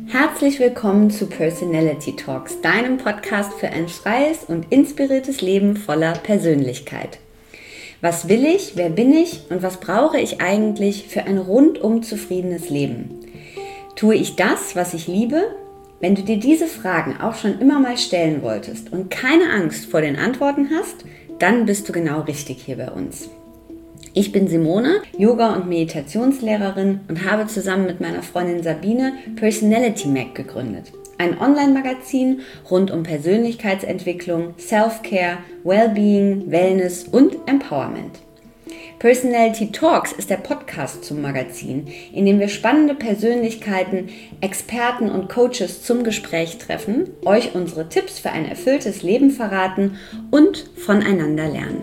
Herzlich willkommen zu Personality Talks, deinem Podcast für ein freies und inspiriertes Leben voller Persönlichkeit. Was will ich, wer bin ich und was brauche ich eigentlich für ein rundum zufriedenes Leben? Tue ich das, was ich liebe? Wenn du dir diese Fragen auch schon immer mal stellen wolltest und keine Angst vor den Antworten hast, dann bist du genau richtig hier bei uns. Ich bin Simone, Yoga- und Meditationslehrerin und habe zusammen mit meiner Freundin Sabine Personality Mag gegründet. Ein Online-Magazin rund um Persönlichkeitsentwicklung, Self-Care, Wellbeing, Wellness und Empowerment. Personality Talks ist der Podcast zum Magazin, in dem wir spannende Persönlichkeiten, Experten und Coaches zum Gespräch treffen, euch unsere Tipps für ein erfülltes Leben verraten und voneinander lernen.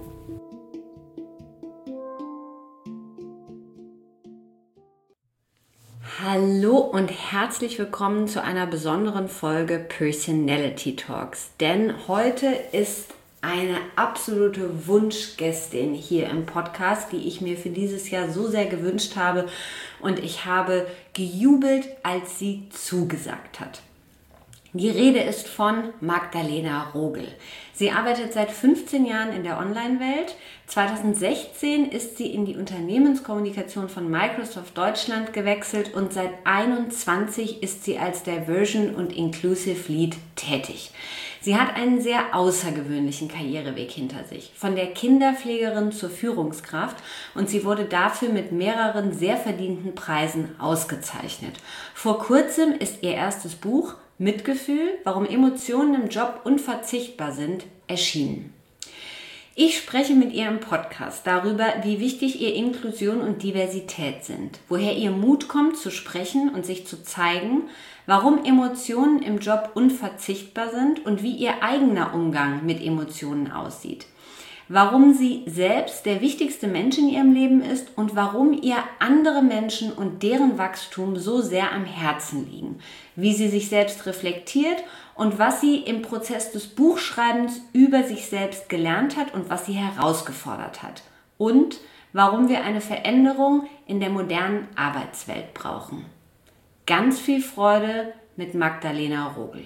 Hallo und herzlich willkommen zu einer besonderen Folge Personality Talks. Denn heute ist eine absolute Wunschgästin hier im Podcast, die ich mir für dieses Jahr so sehr gewünscht habe. Und ich habe gejubelt, als sie zugesagt hat. Die Rede ist von Magdalena Rogel. Sie arbeitet seit 15 Jahren in der Online-Welt. 2016 ist sie in die Unternehmenskommunikation von Microsoft Deutschland gewechselt und seit 2021 ist sie als Diversion und Inclusive Lead tätig. Sie hat einen sehr außergewöhnlichen Karriereweg hinter sich, von der Kinderpflegerin zur Führungskraft, und sie wurde dafür mit mehreren sehr verdienten Preisen ausgezeichnet. Vor kurzem ist ihr erstes Buch Mitgefühl, warum Emotionen im Job unverzichtbar sind, erschienen. Ich spreche mit ihr im Podcast darüber, wie wichtig ihr Inklusion und Diversität sind, woher ihr Mut kommt zu sprechen und sich zu zeigen, warum Emotionen im Job unverzichtbar sind und wie ihr eigener Umgang mit Emotionen aussieht. Warum sie selbst der wichtigste Mensch in ihrem Leben ist und warum ihr andere Menschen und deren Wachstum so sehr am Herzen liegen, wie sie sich selbst reflektiert und was sie im Prozess des Buchschreibens über sich selbst gelernt hat und was sie herausgefordert hat und warum wir eine Veränderung in der modernen Arbeitswelt brauchen. Ganz viel Freude mit Magdalena Rogel.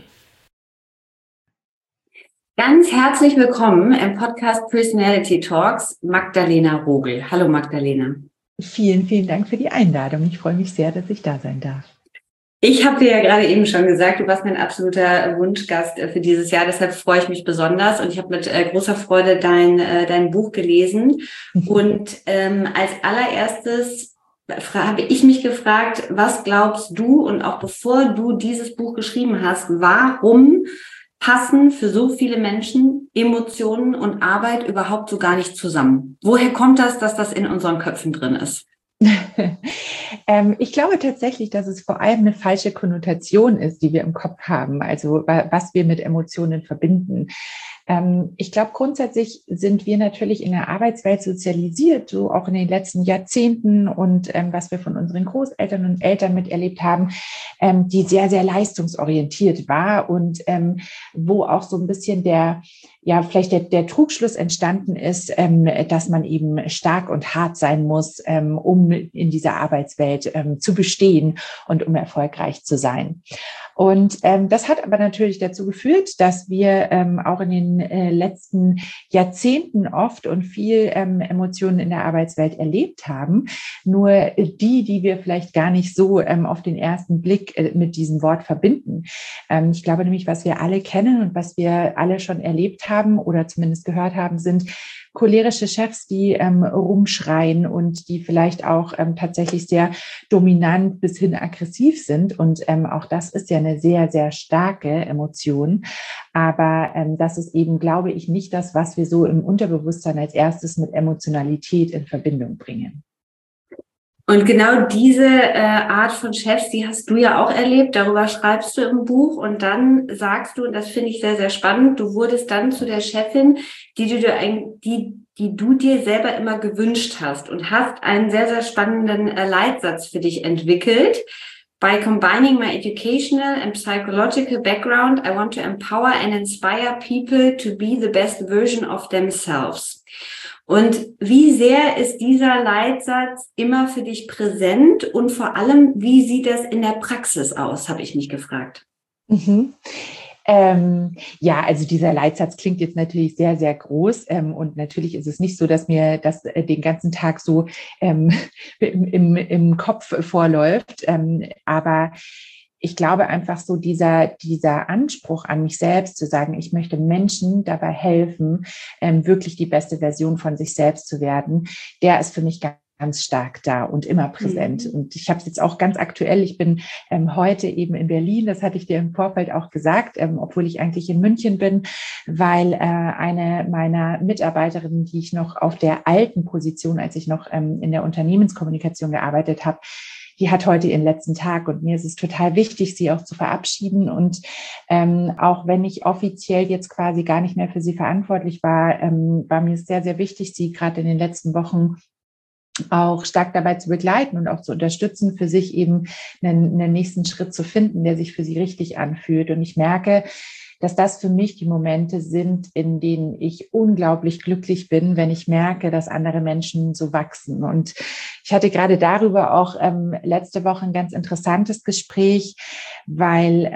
Ganz herzlich willkommen im Podcast Personality Talks, Magdalena Rogel. Hallo Magdalena. Vielen, vielen Dank für die Einladung. Ich freue mich sehr, dass ich da sein darf. Ich habe dir ja gerade eben schon gesagt, du warst mein absoluter Wunschgast für dieses Jahr, deshalb freue ich mich besonders und ich habe mit großer Freude dein Buch gelesen. Und als allererstes habe ich mich gefragt, was glaubst du, und auch bevor du dieses Buch geschrieben hast, warum passen für so viele Menschen Emotionen und Arbeit überhaupt so gar nicht zusammen? Woher kommt das, dass das in unseren Köpfen drin ist? Ich glaube tatsächlich, dass es vor allem eine falsche Konnotation ist, die wir im Kopf haben, also was wir mit Emotionen verbinden. Ich glaube, grundsätzlich sind wir natürlich in der Arbeitswelt sozialisiert, so auch in den letzten Jahrzehnten, und was wir von unseren Großeltern und Eltern miterlebt haben, die sehr, sehr leistungsorientiert war und wo auch so ein bisschen vielleicht der Trugschluss entstanden ist, dass man eben stark und hart sein muss, um in dieser Arbeitswelt zu bestehen und um erfolgreich zu sein. Und das hat aber natürlich dazu geführt, dass wir auch in den letzten Jahrzehnten oft und viel Emotionen in der Arbeitswelt erlebt haben. Nur die wir vielleicht gar nicht so auf den ersten Blick mit diesem Wort verbinden. Ich glaube nämlich, was wir alle kennen und was wir alle schon erlebt haben oder zumindest gehört haben, sind cholerische Chefs, die rumschreien und die vielleicht auch tatsächlich sehr dominant bis hin aggressiv sind. Und auch das ist ja eine sehr, sehr starke Emotion. Aber das ist eben, glaube ich, nicht das, was wir so im Unterbewusstsein als erstes mit Emotionalität in Verbindung bringen. Und genau diese Art von Chefs, die hast du ja auch erlebt, darüber schreibst du im Buch, und dann sagst du, und das finde ich sehr, sehr spannend, du wurdest dann zu der Chefin, die du dir selber immer gewünscht hast, und hast einen sehr, sehr spannenden Leitsatz für dich entwickelt. By combining my educational and psychological background, I want to empower and inspire people to be the best version of themselves. Und wie sehr ist dieser Leitsatz immer für dich präsent und vor allem, wie sieht das in der Praxis aus, habe ich mich gefragt. Mhm. Ja, also dieser Leitsatz klingt jetzt natürlich sehr, sehr groß, und natürlich ist es nicht so, dass mir das den ganzen Tag so im Kopf vorläuft, aber ich glaube einfach so dieser Anspruch an mich selbst zu sagen, ich möchte Menschen dabei helfen, wirklich die beste Version von sich selbst zu werden, der ist für mich ganz stark da und immer präsent. Und ich habe es jetzt auch ganz aktuell, ich bin heute eben in Berlin, das hatte ich dir im Vorfeld auch gesagt, obwohl ich eigentlich in München bin, weil eine meiner Mitarbeiterinnen, die ich noch auf der alten Position, als ich noch in der Unternehmenskommunikation gearbeitet habe, die hat heute ihren letzten Tag und mir ist es total wichtig, sie auch zu verabschieden. Und auch wenn ich offiziell jetzt quasi gar nicht mehr für sie verantwortlich war, war mir es sehr, sehr wichtig, sie gerade in den letzten Wochen auch stark dabei zu begleiten und auch zu unterstützen, für sich eben einen nächsten Schritt zu finden, der sich für sie richtig anfühlt. Und ich merke, dass das für mich die Momente sind, in denen ich unglaublich glücklich bin, wenn ich merke, dass andere Menschen so wachsen. Und ich hatte gerade darüber auch letzte Woche ein ganz interessantes Gespräch, weil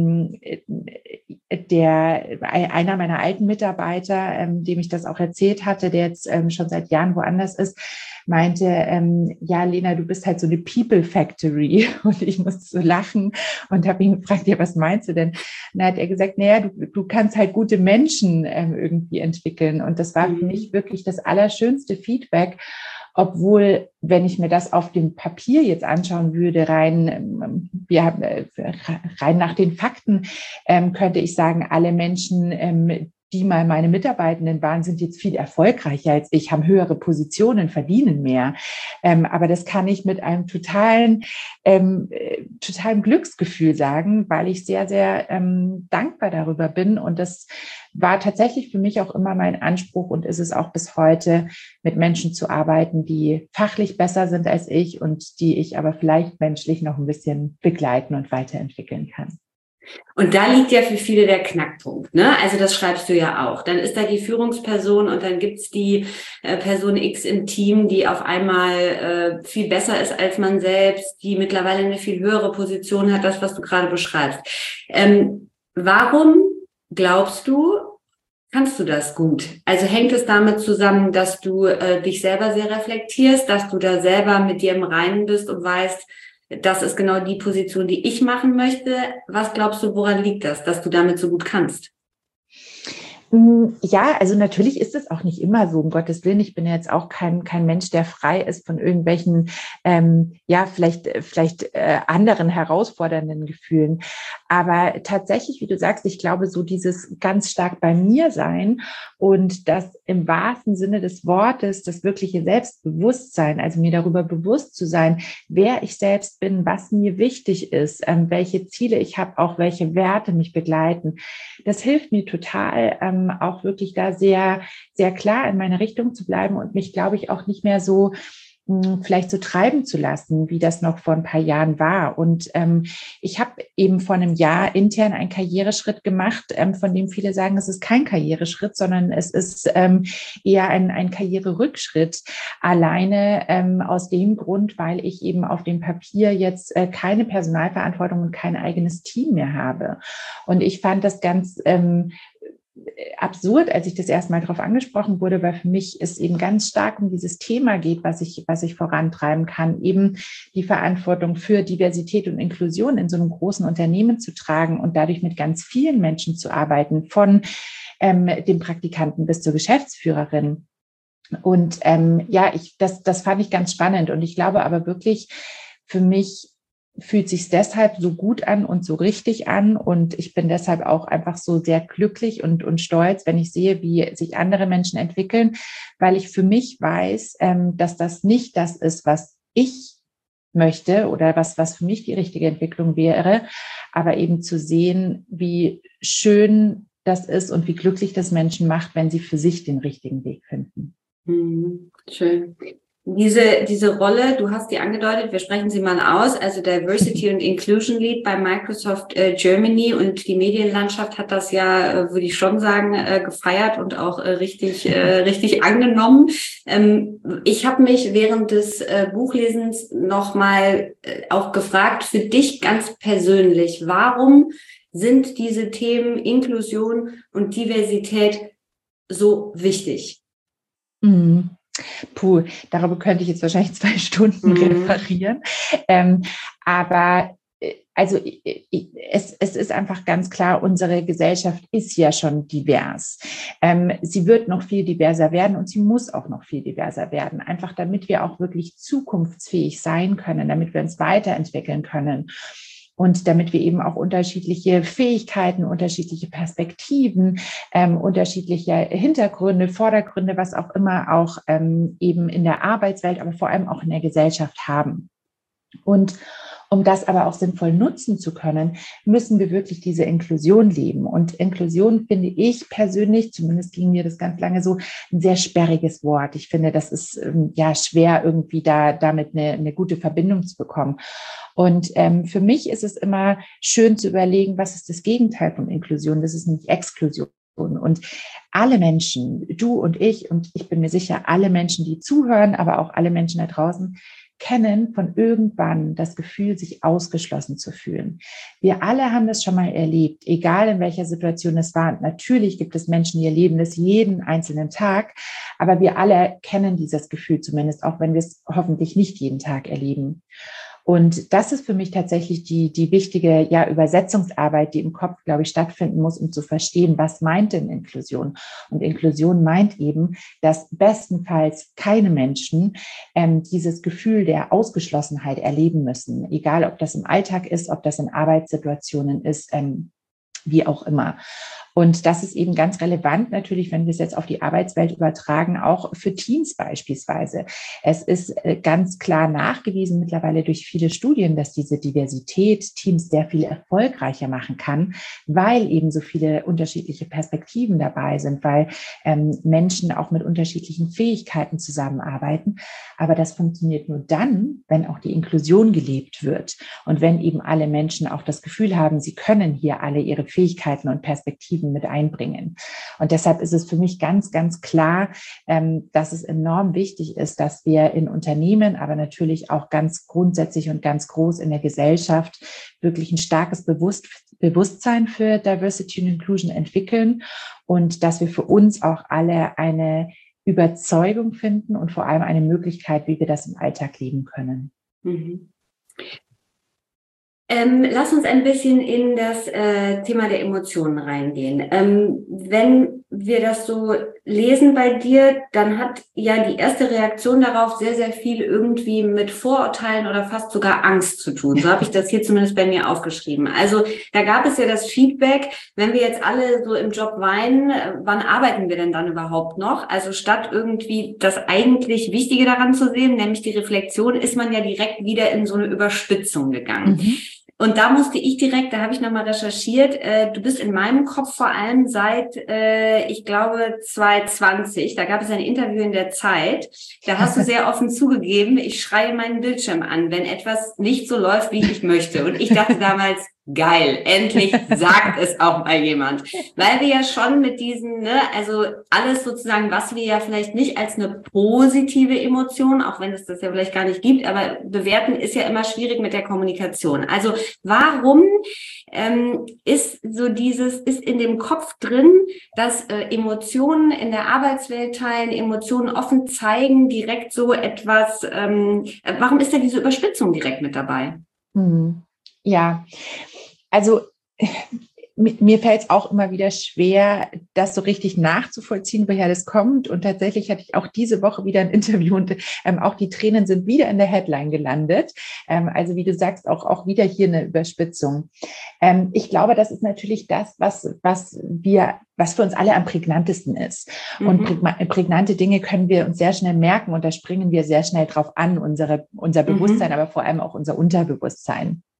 einer meiner alten Mitarbeiter, dem ich das auch erzählt hatte, der jetzt schon seit Jahren woanders ist, meinte, ja, Lena, du bist halt so eine People Factory. Und ich musste so lachen und habe ihn gefragt, ja, was meinst du denn? Und dann hat er gesagt, naja, du kannst halt gute Menschen irgendwie entwickeln. Und das war für mich wirklich das allerschönste Feedback. Obwohl, wenn ich mir das auf dem Papier jetzt anschauen würde, rein nach den Fakten, könnte ich sagen, alle Menschen, die mal meine Mitarbeitenden waren, sind jetzt viel erfolgreicher als ich, haben höhere Positionen, verdienen mehr. Aber das kann ich mit einem totalen Glücksgefühl sagen, weil ich sehr, sehr dankbar darüber bin. Und das war tatsächlich für mich auch immer mein Anspruch und ist es auch bis heute, mit Menschen zu arbeiten, die fachlich besser sind als ich und die ich aber vielleicht menschlich noch ein bisschen begleiten und weiterentwickeln kann. Und da liegt ja für viele der Knackpunkt, ne? Also das schreibst du ja auch. Dann ist da die Führungsperson und dann gibt's die Person X im Team, die auf einmal viel besser ist als man selbst, die mittlerweile eine viel höhere Position hat, das, was du gerade beschreibst. Warum glaubst du, kannst du das gut? Also hängt es damit zusammen, dass du dich selber sehr reflektierst, dass du da selber mit dir im Reinen bist und weißt, das ist genau die Position, die ich machen möchte. Was glaubst du, woran liegt das, dass du damit so gut kannst? Ja, also natürlich ist es auch nicht immer so, um Gottes Willen. Ich bin ja jetzt auch kein Mensch, der frei ist von irgendwelchen, vielleicht anderen herausfordernden Gefühlen. Aber tatsächlich, wie du sagst, ich glaube, so dieses ganz stark bei mir sein und das im wahrsten Sinne des Wortes, das wirkliche Selbstbewusstsein, also mir darüber bewusst zu sein, wer ich selbst bin, was mir wichtig ist, welche Ziele ich habe, auch welche Werte mich begleiten. Das hilft mir total, auch wirklich da sehr, sehr klar in meine Richtung zu bleiben und mich, glaube ich, auch nicht mehr so vielleicht so treiben zu lassen, wie das noch vor ein paar Jahren war. Und ich habe eben vor einem Jahr intern einen Karriereschritt gemacht, von dem viele sagen, es ist kein Karriereschritt, sondern es ist eher ein Karriererückschritt. Alleine aus dem Grund, weil ich eben auf dem Papier jetzt keine Personalverantwortung und kein eigenes Team mehr habe. Und ich fand das ganz absurd, als ich das erstmal darauf angesprochen wurde, weil für mich es eben ganz stark um dieses Thema geht, was ich vorantreiben kann, eben die Verantwortung für Diversität und Inklusion in so einem großen Unternehmen zu tragen und dadurch mit ganz vielen Menschen zu arbeiten, von dem Praktikanten bis zur Geschäftsführerin. Und das fand ich ganz spannend. Und ich glaube aber wirklich, für mich fühlt sich deshalb so gut an und so richtig an. Und ich bin deshalb auch einfach so sehr glücklich und stolz, wenn ich sehe, wie sich andere Menschen entwickeln, weil ich für mich weiß, dass das nicht das ist, was ich möchte oder was für mich die richtige Entwicklung wäre, aber eben zu sehen, wie schön das ist und wie glücklich das Menschen macht, wenn sie für sich den richtigen Weg finden. Schön. Diese Rolle, du hast die angedeutet, wir sprechen sie mal aus, also Diversity und Inclusion Lead bei Microsoft Germany, und die Medienlandschaft hat das ja, würde ich schon sagen, gefeiert und auch richtig angenommen. Ich habe mich während des Buchlesens nochmal auch gefragt, für dich ganz persönlich, warum sind diese Themen Inklusion und Diversität so wichtig? Mhm. Puh, darüber könnte ich jetzt wahrscheinlich 2 Stunden referieren. Aber also es ist einfach ganz klar, unsere Gesellschaft ist ja schon divers. Sie wird noch viel diverser werden und sie muss auch noch viel diverser werden, einfach damit wir auch wirklich zukunftsfähig sein können, damit wir uns weiterentwickeln können. Und damit wir eben auch unterschiedliche Fähigkeiten, unterschiedliche Perspektiven, unterschiedliche Hintergründe, Vordergründe, was auch immer, auch eben in der Arbeitswelt, aber vor allem auch in der Gesellschaft haben. Und um das aber auch sinnvoll nutzen zu können, müssen wir wirklich diese Inklusion leben. Und Inklusion finde ich persönlich, zumindest ging mir das ganz lange so, ein sehr sperriges Wort. Ich finde, das ist ja schwer, irgendwie damit eine gute Verbindung zu bekommen. Und für mich ist es immer schön zu überlegen, was ist das Gegenteil von Inklusion? Das ist nämlich Exklusion. Und alle Menschen, du und ich bin mir sicher, alle Menschen, die zuhören, aber auch alle Menschen da draußen, kennen von irgendwann das Gefühl, sich ausgeschlossen zu fühlen. Wir alle haben das schon mal erlebt, egal in welcher Situation es war. Und natürlich gibt es Menschen, die erleben das jeden einzelnen Tag, aber wir alle kennen dieses Gefühl zumindest, auch wenn wir es hoffentlich nicht jeden Tag erleben. Und das ist für mich tatsächlich die wichtige Übersetzungsarbeit, die im Kopf, glaube ich, stattfinden muss, um zu verstehen, was meint denn Inklusion? Und Inklusion meint eben, dass bestenfalls keine Menschen dieses Gefühl der Ausgeschlossenheit erleben müssen, egal ob das im Alltag ist, ob das in Arbeitssituationen ist, wie auch immer. Und das ist eben ganz relevant natürlich, wenn wir es jetzt auf die Arbeitswelt übertragen, auch für Teams beispielsweise. Es ist ganz klar nachgewiesen mittlerweile durch viele Studien, dass diese Diversität Teams sehr viel erfolgreicher machen kann, weil eben so viele unterschiedliche Perspektiven dabei sind, weil Menschen auch mit unterschiedlichen Fähigkeiten zusammenarbeiten. Aber das funktioniert nur dann, wenn auch die Inklusion gelebt wird und wenn eben alle Menschen auch das Gefühl haben, sie können hier alle ihre Fähigkeiten und Perspektiven mit einbringen. Und deshalb ist es für mich ganz, ganz klar, dass es enorm wichtig ist, dass wir in Unternehmen, aber natürlich auch ganz grundsätzlich und ganz groß in der Gesellschaft wirklich ein starkes Bewusstsein für Diversity und Inclusion entwickeln und dass wir für uns auch alle eine Überzeugung finden und vor allem eine Möglichkeit, wie wir das im Alltag leben können. Mhm. Lass uns ein bisschen in das Thema der Emotionen reingehen. Wenn wir das so lesen bei dir, dann hat ja die erste Reaktion darauf sehr, sehr viel irgendwie mit Vorurteilen oder fast sogar Angst zu tun. So habe ich das hier zumindest bei mir aufgeschrieben. Also da gab es ja das Feedback, wenn wir jetzt alle so im Job weinen, wann arbeiten wir denn dann überhaupt noch? Also statt irgendwie das eigentlich Wichtige daran zu sehen, nämlich die Reflexion, ist man ja direkt wieder in so eine Überspitzung gegangen. Mhm. Und da musste ich direkt, da habe ich nochmal recherchiert, du bist in meinem Kopf vor allem seit, ich glaube, 2020, da gab es ein Interview in der Zeit, da hast du sehr offen zugegeben, ich schreie meinen Bildschirm an, wenn etwas nicht so läuft, wie ich möchte. Und ich dachte damals, geil, endlich sagt es auch mal jemand. Weil wir ja schon mit diesen, also alles sozusagen, was wir ja vielleicht nicht als eine positive Emotion, auch wenn es das ja vielleicht gar nicht gibt, aber bewerten ist ja immer schwierig mit der Kommunikation. Also warum ist in dem Kopf drin, dass Emotionen in der Arbeitswelt teilen, Emotionen offen zeigen, direkt so etwas, warum ist da diese Überspitzung direkt mit dabei? Ja, also mir fällt es auch immer wieder schwer, das so richtig nachzuvollziehen, woher das kommt. Und tatsächlich hatte ich auch diese Woche wieder ein Interview und auch die Tränen sind wieder in der Headline gelandet. Also wie du sagst, auch wieder hier eine Überspitzung. Ich glaube, das ist natürlich das, was für uns alle am prägnantesten ist. Mhm. Und prägnante Dinge können wir uns sehr schnell merken und da springen wir sehr schnell drauf an, unser Bewusstsein, aber vor allem auch unser Unterbewusstsein.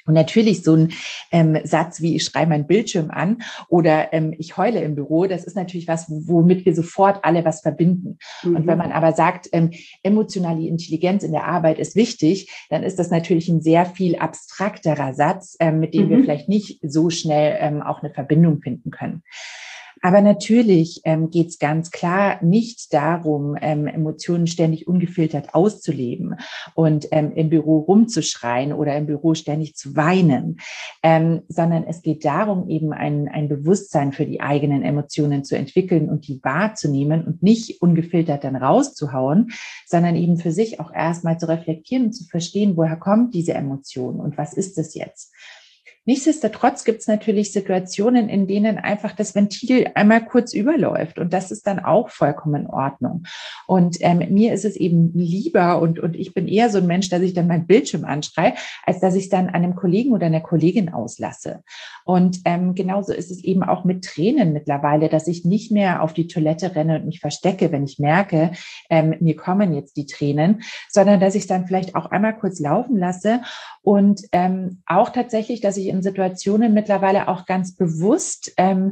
Und natürlich so ein Satz wie ich schreie meinen Bildschirm an oder ich heule im Büro, das ist natürlich was, womit wir sofort alle was verbinden. Und wenn man aber sagt, emotionale Intelligenz in der Arbeit ist wichtig, dann ist das natürlich ein sehr viel abstrakterer Satz, mit dem wir vielleicht nicht so schnell auch eine Verbindung finden können. Aber natürlich geht es ganz klar nicht darum, Emotionen ständig ungefiltert auszuleben und im Büro rumzuschreien oder im Büro ständig zu weinen, sondern es geht darum, eben ein Bewusstsein für die eigenen Emotionen zu entwickeln und die wahrzunehmen und nicht ungefiltert dann rauszuhauen, sondern eben für sich auch erstmal zu reflektieren und zu verstehen, woher kommt diese Emotion und was ist es jetzt? Nichtsdestotrotz gibt es natürlich Situationen, in denen einfach das Ventil einmal kurz überläuft und das ist dann auch vollkommen in Ordnung. Und mir ist es eben lieber und ich bin eher so ein Mensch, dass ich dann meinen Bildschirm anschreie, als dass ich es dann einem Kollegen oder einer Kollegin auslasse. Und genauso ist es eben auch mit Tränen mittlerweile, dass ich nicht mehr auf die Toilette renne und mich verstecke, wenn ich merke, mir kommen jetzt die Tränen, sondern dass ich es dann vielleicht auch einmal kurz laufen lasse und auch tatsächlich, dass ich in Situationen mittlerweile auch ganz bewusst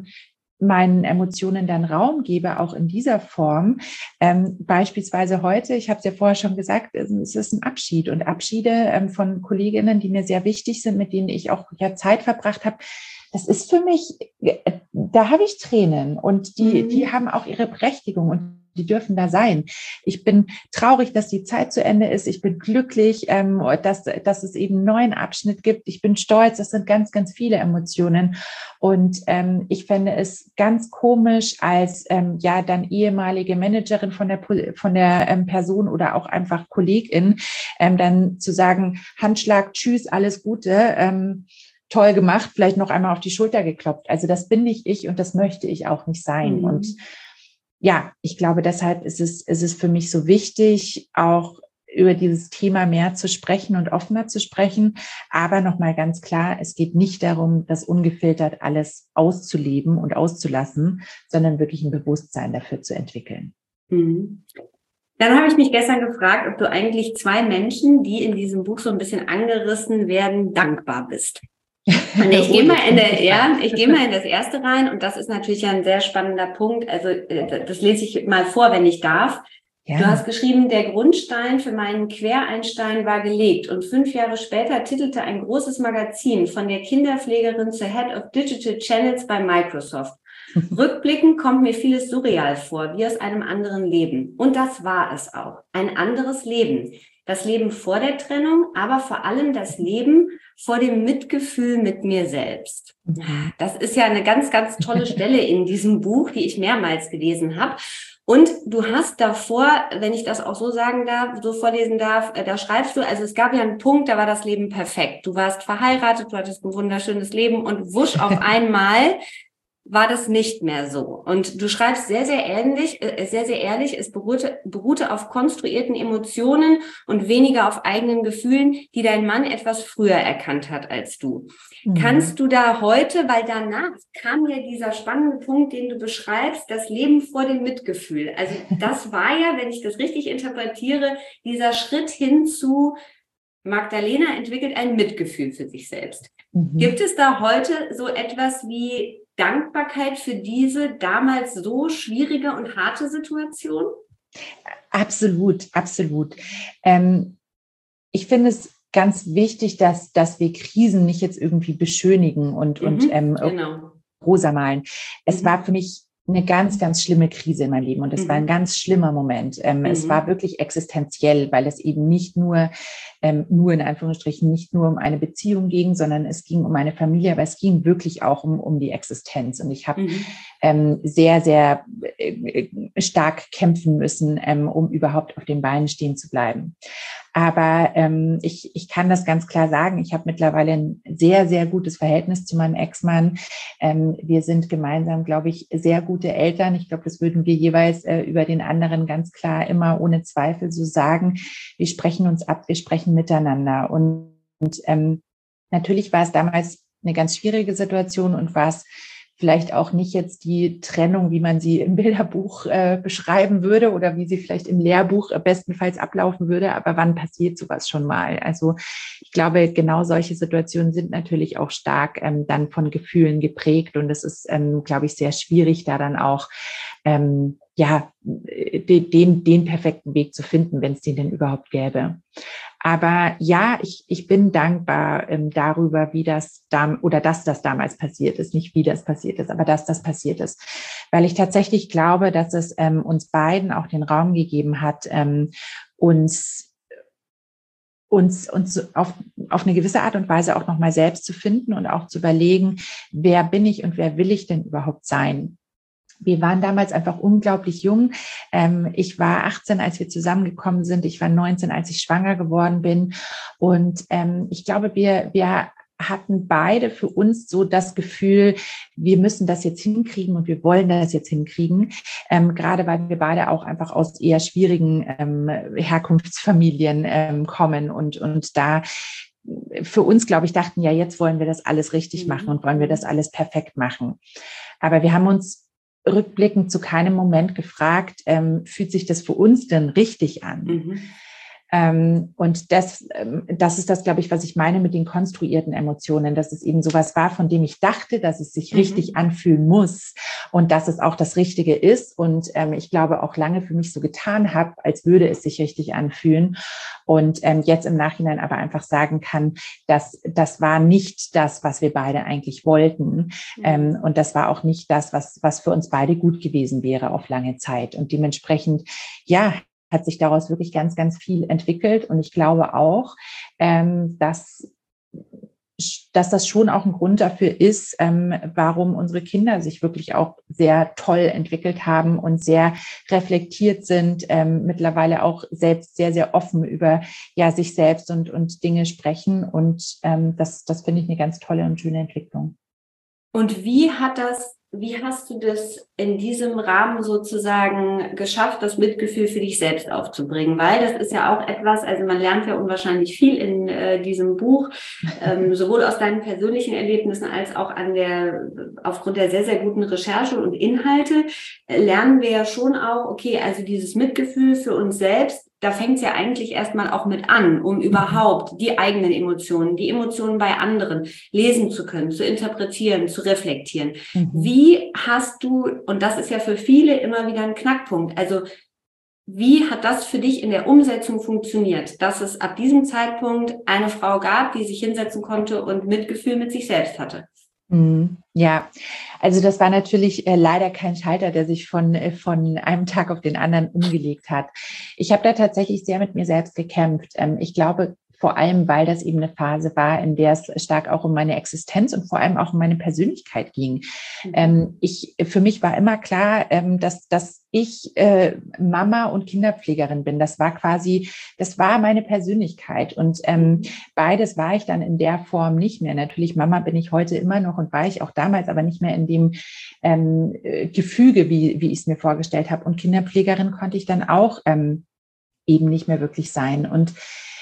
meinen Emotionen dann Raum gebe, auch in dieser Form. Beispielsweise heute, ich habe es ja vorher schon gesagt, es ist ein Abschied und Abschiede von Kolleginnen, die mir sehr wichtig sind, mit denen ich auch ja Zeit verbracht habe. Das ist für mich, da habe ich Tränen und die haben auch ihre Berechtigung und die dürfen da sein. Ich bin traurig, dass die Zeit zu Ende ist. Ich bin glücklich, dass es eben einen neuen Abschnitt gibt. Ich bin stolz. Das sind ganz, ganz viele Emotionen. Und ich fände es ganz komisch, als ja dann ehemalige Managerin von der Person oder auch einfach Kollegin dann zu sagen, Handschlag, tschüss, alles Gute. Toll gemacht, vielleicht noch einmal auf die Schulter geklopft. Also das bin nicht ich und das möchte ich auch nicht sein. Und ja, ich glaube, deshalb ist es für mich so wichtig, auch über dieses Thema mehr zu sprechen und offener zu sprechen. Aber nochmal ganz klar, es geht nicht darum, das ungefiltert alles auszuleben und auszulassen, sondern wirklich ein Bewusstsein dafür zu entwickeln. Dann habe ich mich gestern gefragt, ob du eigentlich zwei Menschen, die in diesem Buch so ein bisschen angerissen werden, dankbar bist. Und ich gehe mal in das erste rein und das ist natürlich ein sehr spannender Punkt. Also das lese ich mal vor, wenn ich darf. Ja. Du hast geschrieben, der Grundstein für meinen Quereinstein war gelegt und 5 Jahre später titelte ein großes Magazin von der Kinderpflegerin zur Head of Digital Channels bei Microsoft. Rückblickend kommt mir vieles surreal vor, wie aus einem anderen Leben. Und das war es auch. Ein anderes Leben. Das Leben vor der Trennung, aber vor allem das Leben vor dem Mitgefühl mit mir selbst. Das ist ja eine ganz, ganz tolle Stelle in diesem Buch, die ich mehrmals gelesen habe. Und du hast davor, wenn ich das auch so sagen darf, so vorlesen darf, da schreibst du, also es gab ja einen Punkt, da war das Leben perfekt. Du warst verheiratet, du hattest ein wunderschönes Leben und wusch auf einmal war das nicht mehr so. Und du schreibst sehr, sehr ehrlich, es beruhte auf konstruierten Emotionen und weniger auf eigenen Gefühlen, die dein Mann etwas früher erkannt hat als du. Kannst du da heute, weil danach kam ja dieser spannende Punkt, den du beschreibst, das Leben vor dem Mitgefühl. Also das war ja, wenn ich das richtig interpretiere, dieser Schritt hin zu Magdalena entwickelt ein Mitgefühl für sich selbst. Gibt es da heute so etwas wie Dankbarkeit für diese damals so schwierige und harte Situation? Absolut, absolut. Ich finde es ganz wichtig, dass wir Krisen nicht jetzt irgendwie beschönigen und genau. Rosa malen. Es war für mich eine ganz, ganz schlimme Krise in meinem Leben und es war ein ganz schlimmer Moment. Es war wirklich existenziell, weil es eben nicht nur in Anführungsstrichen, nicht nur um eine Beziehung ging, sondern es ging um eine Familie, aber es ging wirklich auch um die Existenz. Und ich habe sehr, sehr stark kämpfen müssen, um überhaupt auf den Beinen stehen zu bleiben. Aber ich kann das ganz klar sagen, ich habe mittlerweile ein sehr, sehr gutes Verhältnis zu meinem Ex-Mann. Wir sind gemeinsam, glaube ich, sehr gute Eltern. Ich glaube, das würden wir jeweils über den anderen ganz klar immer ohne Zweifel so sagen. Wir sprechen uns ab, wir sprechen miteinander. Und natürlich war es damals eine ganz schwierige Situation und war es vielleicht auch nicht jetzt die Trennung, wie man sie im Bilderbuch beschreiben würde oder wie sie vielleicht im Lehrbuch bestenfalls ablaufen würde. Aber wann passiert sowas schon mal? Also ich glaube, genau solche Situationen sind natürlich auch stark dann von Gefühlen geprägt. Und es ist, glaube ich, sehr schwierig, da dann auch den perfekten Weg zu finden, wenn es den denn überhaupt gäbe. Aber ja, ich bin dankbar darüber, wie das oder dass das damals passiert ist, nicht wie das passiert ist, aber dass das passiert ist, weil ich tatsächlich glaube, dass es uns beiden auch den Raum gegeben hat, uns auf eine gewisse Art und Weise auch nochmal selbst zu finden und auch zu überlegen, wer bin ich und wer will ich denn überhaupt sein? Wir waren damals einfach unglaublich jung. Ich war 18, als wir zusammengekommen sind. Ich war 19, als ich schwanger geworden bin. Und ich glaube, wir hatten beide für uns so das Gefühl, wir müssen das jetzt hinkriegen und wir wollen das jetzt hinkriegen. Gerade weil wir beide auch einfach aus eher schwierigen Herkunftsfamilien kommen und da für uns, glaube ich, dachten, ja, jetzt wollen wir das alles richtig machen und wollen wir das alles perfekt machen. Aber wir haben uns rückblickend zu keinem Moment gefragt, fühlt sich das für uns denn richtig an? Und das ist das, glaube ich, was ich meine mit den konstruierten Emotionen, dass es eben sowas war, von dem ich dachte, dass es sich richtig anfühlen muss und dass es auch das Richtige ist. Und ich glaube auch lange für mich so getan habe, als würde es sich richtig anfühlen. Und jetzt im Nachhinein aber einfach sagen kann, dass das war nicht das, was wir beide eigentlich wollten. Und das war auch nicht das, was für uns beide gut gewesen wäre auf lange Zeit. Und dementsprechend, ja, hat sich daraus wirklich ganz, ganz viel entwickelt. Und ich glaube auch, dass das schon auch ein Grund dafür ist, warum unsere Kinder sich wirklich auch sehr toll entwickelt haben und sehr reflektiert sind, mittlerweile auch selbst sehr, sehr offen über sich selbst und Dinge sprechen. Und das finde ich eine ganz tolle und schöne Entwicklung. Und wie hast du das in diesem Rahmen sozusagen geschafft, das Mitgefühl für dich selbst aufzubringen? Weil das ist ja auch etwas, also man lernt ja unwahrscheinlich viel in diesem Buch, sowohl aus deinen persönlichen Erlebnissen als auch aufgrund der sehr, sehr guten Recherche und Inhalte, lernen wir ja schon auch, okay, also dieses Mitgefühl für uns selbst, da fängt es ja eigentlich erstmal auch mit an, um überhaupt die eigenen Emotionen, die Emotionen bei anderen lesen zu können, zu interpretieren, zu reflektieren. Wie hast du, und das ist ja für viele immer wieder ein Knackpunkt, also wie hat das für dich in der Umsetzung funktioniert, dass es ab diesem Zeitpunkt eine Frau gab, die sich hinsetzen konnte und Mitgefühl mit sich selbst hatte? Ja, also das war natürlich leider kein Schalter, der sich von einem Tag auf den anderen umgelegt hat. Ich habe da tatsächlich sehr mit mir selbst gekämpft. Ich glaube, vor allem, weil das eben eine Phase war, in der es stark auch um meine Existenz und vor allem auch um meine Persönlichkeit ging. Für mich war immer klar, dass ich Mama und Kinderpflegerin bin. Das war meine Persönlichkeit. Und beides war ich dann in der Form nicht mehr. Natürlich, Mama bin ich heute immer noch und war ich auch damals, aber nicht mehr in dem Gefüge, wie ich es mir vorgestellt habe. Und Kinderpflegerin konnte ich dann auch eben nicht mehr wirklich sein. Und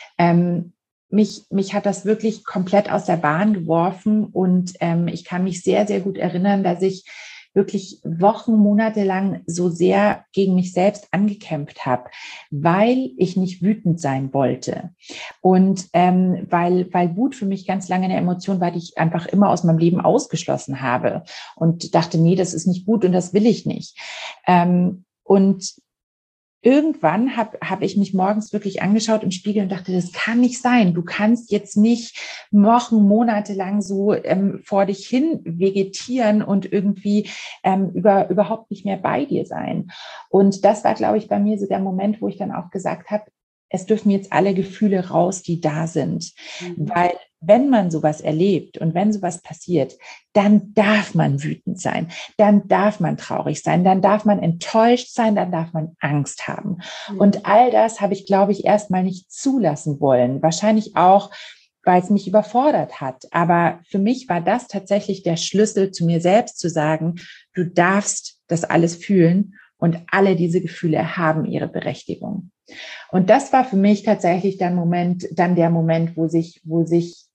mich hat das wirklich komplett aus der Bahn geworfen und ich kann mich sehr, sehr gut erinnern, dass ich wirklich Wochen, Monate lang so sehr gegen mich selbst angekämpft habe, weil ich nicht wütend sein wollte. Und weil Wut für mich ganz lange eine Emotion war, die ich einfach immer aus meinem Leben ausgeschlossen habe und dachte, nee, das ist nicht gut und das will ich nicht. Und irgendwann hab ich mich morgens wirklich angeschaut im Spiegel und dachte, das kann nicht sein. Du kannst jetzt nicht Wochen, Monate lang so vor dich hin vegetieren und irgendwie überhaupt nicht mehr bei dir sein. Und das war, glaube ich, bei mir so der Moment, wo ich dann auch gesagt habe, es dürfen jetzt alle Gefühle raus, die da sind. Weil wenn man sowas erlebt und wenn sowas passiert, dann darf man wütend sein, dann darf man traurig sein, dann darf man enttäuscht sein, dann darf man Angst haben. Und all das habe ich, glaube ich, erstmal nicht zulassen wollen. Wahrscheinlich auch, weil es mich überfordert hat. Aber für mich war das tatsächlich der Schlüssel zu mir selbst, zu sagen, du darfst das alles fühlen und alle diese Gefühle haben ihre Berechtigung. Und das war für mich tatsächlich der Moment, wo sich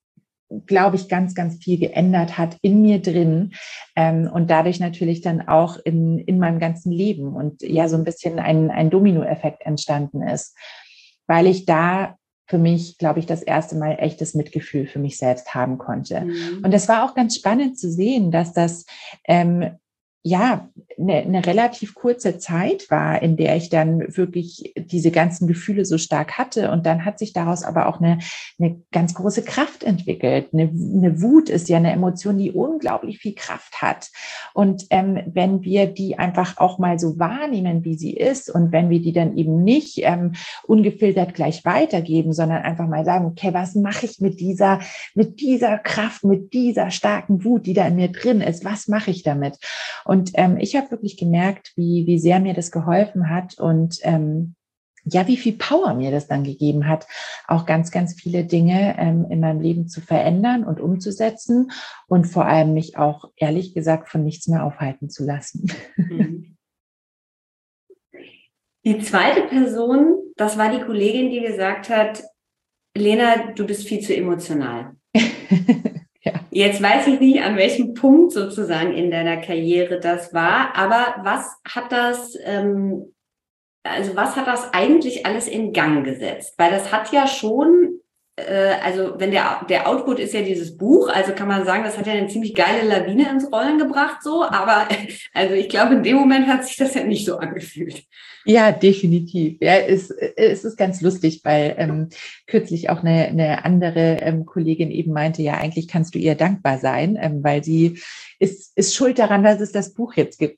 glaube ich, ganz, ganz viel geändert hat in mir drin und dadurch natürlich dann auch in meinem ganzen Leben und ja so ein bisschen ein Dominoeffekt entstanden ist, weil ich da für mich, glaube ich, das erste Mal echtes Mitgefühl für mich selbst haben konnte. Und es war auch ganz spannend zu sehen, dass das ja, eine relativ kurze Zeit war, in der ich dann wirklich diese ganzen Gefühle so stark hatte. Und dann hat sich daraus aber auch eine ganz große Kraft entwickelt. Eine Wut ist ja eine Emotion, die unglaublich viel Kraft hat. Und wenn wir die einfach auch mal so wahrnehmen, wie sie ist, und wenn wir die dann eben nicht ungefiltert gleich weitergeben, sondern einfach mal sagen, okay, was mache ich mit dieser Kraft, mit dieser starken Wut, die da in mir drin ist? Was mache ich damit? Und ich habe wirklich gemerkt, wie sehr mir das geholfen hat und ja, wie viel Power mir das dann gegeben hat, auch ganz, ganz viele Dinge in meinem Leben zu verändern und umzusetzen und vor allem mich auch, ehrlich gesagt, von nichts mehr aufhalten zu lassen. Die zweite Person, das war die Kollegin, die gesagt hat, Lena, du bist viel zu emotional. Ja. Jetzt weiß ich nicht, an welchem Punkt sozusagen in deiner Karriere das war, aber was hat das eigentlich alles in Gang gesetzt? Weil das hat ja schon, also wenn der Output ist ja dieses Buch, also kann man sagen, das hat ja eine ziemlich geile Lawine ins Rollen gebracht, so, aber also ich glaube, in dem Moment hat sich das ja nicht so angefühlt. Ja, definitiv. Ja, es ist ganz lustig, weil kürzlich auch eine andere Kollegin eben meinte, ja, eigentlich kannst du ihr dankbar sein, weil sie ist schuld daran, dass es das Buch jetzt gibt.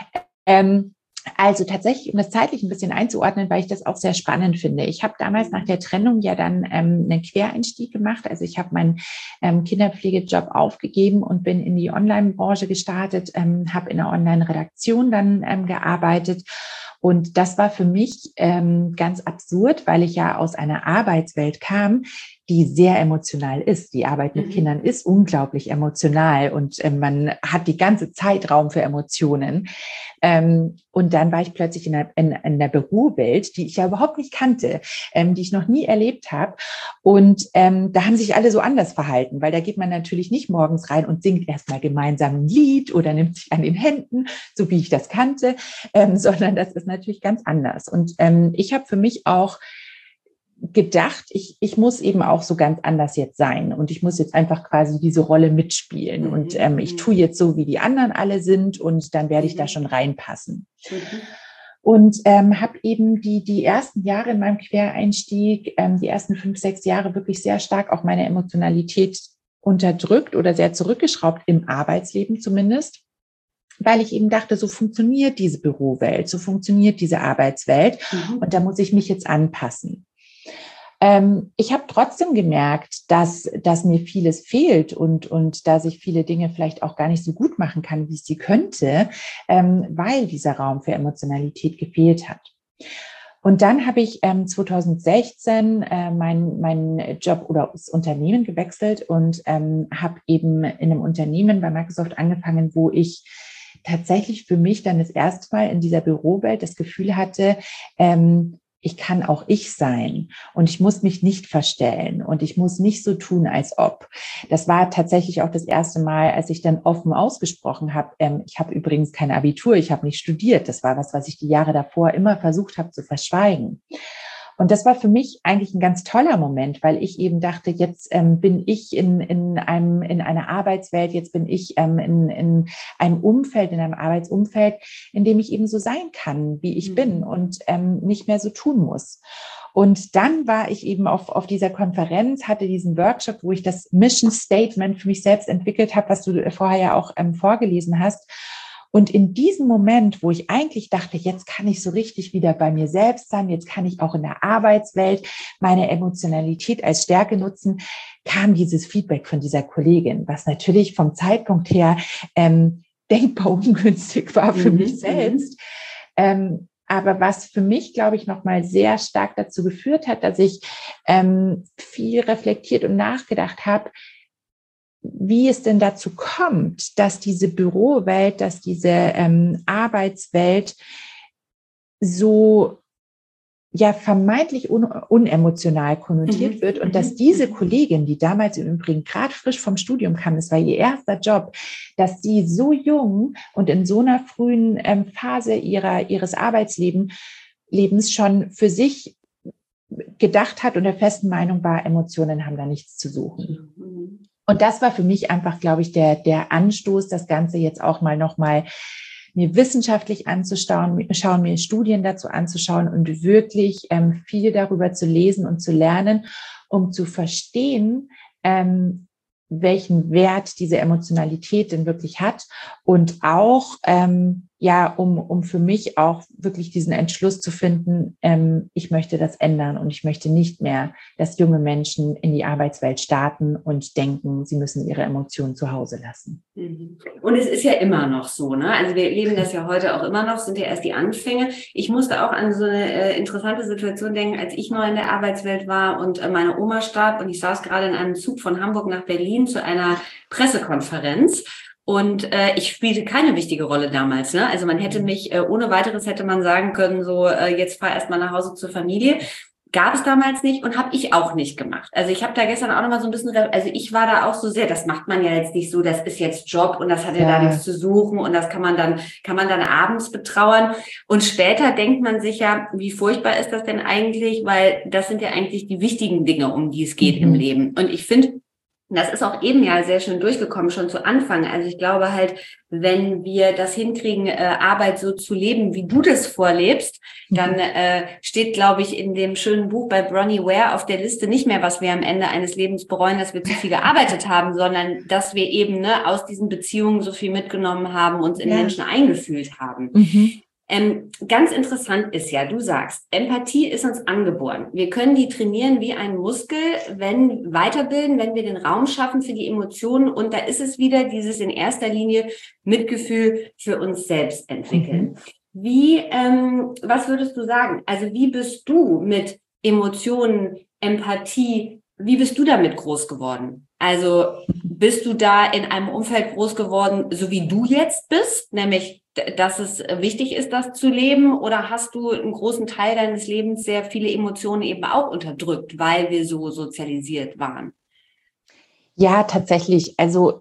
Also tatsächlich, um das zeitlich ein bisschen einzuordnen, weil ich das auch sehr spannend finde. Ich habe damals nach der Trennung ja dann einen Quereinstieg gemacht. Also ich habe meinen Kinderpflegejob aufgegeben und bin in die Online-Branche gestartet, habe in einer Online-Redaktion dann gearbeitet. Und das war für mich ganz absurd, weil ich ja aus einer Arbeitswelt kam, die sehr emotional ist. Die Arbeit mit Kindern ist unglaublich emotional und man hat die ganze Zeit Raum für Emotionen. Und dann war ich plötzlich in der Bürowelt, die ich ja überhaupt nicht kannte, die ich noch nie erlebt habe. Und da haben sich alle so anders verhalten, weil da geht man natürlich nicht morgens rein und singt erstmal gemeinsam ein Lied oder nimmt sich an den Händen, so wie ich das kannte, sondern das ist natürlich ganz anders. Und ich habe für mich auch gedacht, ich muss eben auch so ganz anders jetzt sein und ich muss jetzt einfach quasi diese Rolle mitspielen und ich tue jetzt so, wie die anderen alle sind und dann werde ich da schon reinpassen. Und habe eben die ersten Jahre in meinem Quereinstieg, die ersten 5, 6 Jahre wirklich sehr stark auch meine Emotionalität unterdrückt oder sehr zurückgeschraubt im Arbeitsleben zumindest, weil ich eben dachte, so funktioniert diese Bürowelt, so funktioniert diese Arbeitswelt und da muss ich mich jetzt anpassen. Ich habe trotzdem gemerkt, dass mir vieles fehlt und dass ich viele Dinge vielleicht auch gar nicht so gut machen kann, wie ich sie könnte, weil dieser Raum für Emotionalität gefehlt hat. Und dann habe ich 2016 meinen Job oder das Unternehmen gewechselt und habe eben in einem Unternehmen bei Microsoft angefangen, wo ich tatsächlich für mich dann das erste Mal in dieser Bürowelt das Gefühl hatte, ich kann auch ich sein und ich muss mich nicht verstellen und ich muss nicht so tun, als ob. Das war tatsächlich auch das erste Mal, als ich dann offen ausgesprochen habe. Ich habe übrigens kein Abitur, ich habe nicht studiert. Das war was ich die Jahre davor immer versucht habe zu verschweigen. Und das war für mich eigentlich ein ganz toller Moment, weil ich eben dachte, jetzt bin ich in einer Arbeitswelt, jetzt bin ich in einem Umfeld, in einem Arbeitsumfeld, in dem ich eben so sein kann, wie ich bin und nicht mehr so tun muss. Und dann war ich eben auf dieser Konferenz, hatte diesen Workshop, wo ich das Mission Statement für mich selbst entwickelt habe, was du vorher ja auch vorgelesen hast. Und in diesem Moment, wo ich eigentlich dachte, jetzt kann ich so richtig wieder bei mir selbst sein, jetzt kann ich auch in der Arbeitswelt meine Emotionalität als Stärke nutzen, kam dieses Feedback von dieser Kollegin, was natürlich vom Zeitpunkt her denkbar ungünstig war für mich selbst. Aber was für mich, glaube ich, nochmal sehr stark dazu geführt hat, dass ich viel reflektiert und nachgedacht habe, wie es denn dazu kommt, dass diese Bürowelt, dass diese Arbeitswelt so ja vermeintlich unemotional konnotiert wird und dass diese Kollegin, die damals im Übrigen gerade frisch vom Studium kam, das war ihr erster Job, dass die so jung und in so einer frühen Phase ihres Arbeitslebens schon für sich gedacht hat und der festen Meinung war, Emotionen haben da nichts zu suchen. Und das war für mich einfach, glaube ich, der Anstoß, das Ganze jetzt auch nochmal mir wissenschaftlich anzuschauen, mir Studien dazu anzuschauen und wirklich viel darüber zu lesen und zu lernen, um zu verstehen, welchen Wert diese Emotionalität denn wirklich hat und auch, um für mich auch wirklich diesen Entschluss zu finden, ich möchte das ändern und ich möchte nicht mehr, dass junge Menschen in die Arbeitswelt starten und denken, sie müssen ihre Emotionen zu Hause lassen. Und es ist ja immer noch so, ne? Also wir erleben das ja heute auch immer noch, sind ja erst die Anfänge. Ich musste auch an so eine interessante Situation denken, als ich neu in der Arbeitswelt war und meine Oma starb und ich saß gerade in einem Zug von Hamburg nach Berlin zu einer Pressekonferenz. Und ich spielte keine wichtige Rolle damals. Ne? Also man hätte mich, ohne weiteres hätte man sagen können, so jetzt fahr erst mal nach Hause zur Familie. Gab es damals nicht und habe ich auch nicht gemacht. Also ich habe da gestern auch nochmal so ein bisschen, also ich war da auch so sehr, das macht man ja jetzt nicht so, das ist jetzt Job und das hat ja da nichts zu suchen und das kann man dann abends betrauern. Und später denkt man sich ja, wie furchtbar ist das denn eigentlich, weil das sind ja eigentlich die wichtigen Dinge, um die es geht im Leben. Und ich finde, das ist auch eben ja sehr schön durchgekommen, schon zu Anfang. Also ich glaube halt, wenn wir das hinkriegen, Arbeit so zu leben, wie du das vorlebst, dann steht, glaube ich, in dem schönen Buch bei Bronnie Ware auf der Liste nicht mehr, was wir am Ende eines Lebens bereuen, dass wir zu viel gearbeitet haben, sondern dass wir eben aus diesen Beziehungen so viel mitgenommen haben, uns in Menschen eingefühlt haben. Ganz interessant ist ja, du sagst, Empathie ist uns angeboren. Wir können die trainieren wie einen Muskel, weiterbilden, wenn wir den Raum schaffen für die Emotionen. Und da ist es wieder dieses in erster Linie Mitgefühl für uns selbst entwickeln. Was würdest du sagen? Also wie bist du mit Emotionen, Empathie, wie bist du damit groß geworden? Also bist du da in einem Umfeld groß geworden, so wie du jetzt bist, nämlich dass es wichtig ist, das zu leben? Oder hast du einen großen Teil deines Lebens sehr viele Emotionen eben auch unterdrückt, weil wir so sozialisiert waren? Ja, tatsächlich. Also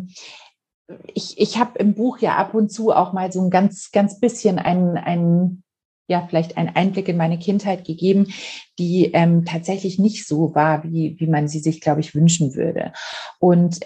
ich habe im Buch ja ab und zu auch mal so ein ganz, ganz bisschen vielleicht einen Einblick in meine Kindheit gegeben, die tatsächlich nicht so war, wie man sie sich, glaube ich, wünschen würde. Und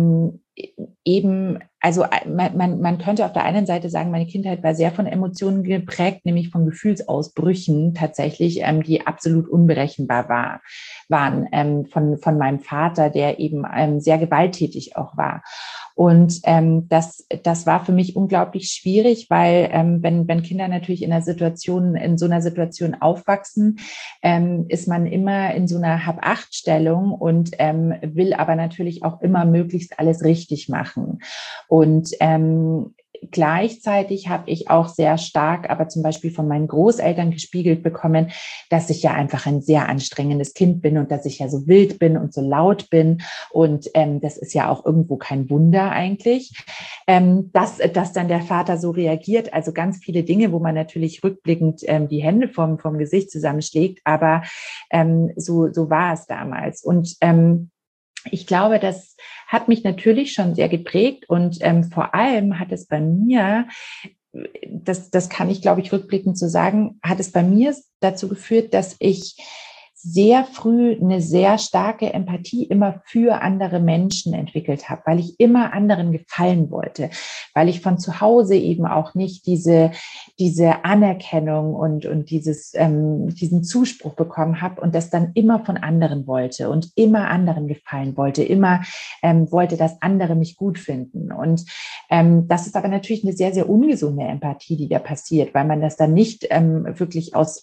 also man könnte auf der einen Seite sagen, meine Kindheit war sehr von Emotionen geprägt, nämlich von Gefühlsausbrüchen tatsächlich, die absolut unberechenbar waren, von meinem Vater, der eben sehr gewalttätig auch war. Und das war für mich unglaublich schwierig, weil wenn Kinder natürlich in so einer Situation aufwachsen, ist man immer in so einer Hab-Acht-Stellung und will aber natürlich auch immer möglichst alles richtig machen. Und gleichzeitig habe ich auch sehr stark, aber zum Beispiel von meinen Großeltern gespiegelt bekommen, dass ich ja einfach ein sehr anstrengendes Kind bin und dass ich ja so wild bin und so laut bin. Und das ist ja auch irgendwo kein Wunder eigentlich, dass dann der Vater so reagiert. Also ganz viele Dinge, wo man natürlich rückblickend die Hände vom Gesicht zusammenschlägt. Aber so war es damals. Und ich glaube, das hat mich natürlich schon sehr geprägt und vor allem hat es bei mir, das kann ich, glaube ich, rückblickend so sagen, hat es bei mir dazu geführt, dass ich sehr früh eine sehr starke Empathie immer für andere Menschen entwickelt habe, weil ich immer anderen gefallen wollte, weil ich von zu Hause eben auch nicht diese Anerkennung und diesen Zuspruch bekommen habe und das dann immer von anderen wollte und immer anderen gefallen wollte, immer wollte, dass andere mich gut finden. Und das ist aber natürlich eine sehr, sehr ungesunde Empathie, die da passiert, weil man das dann nicht wirklich aus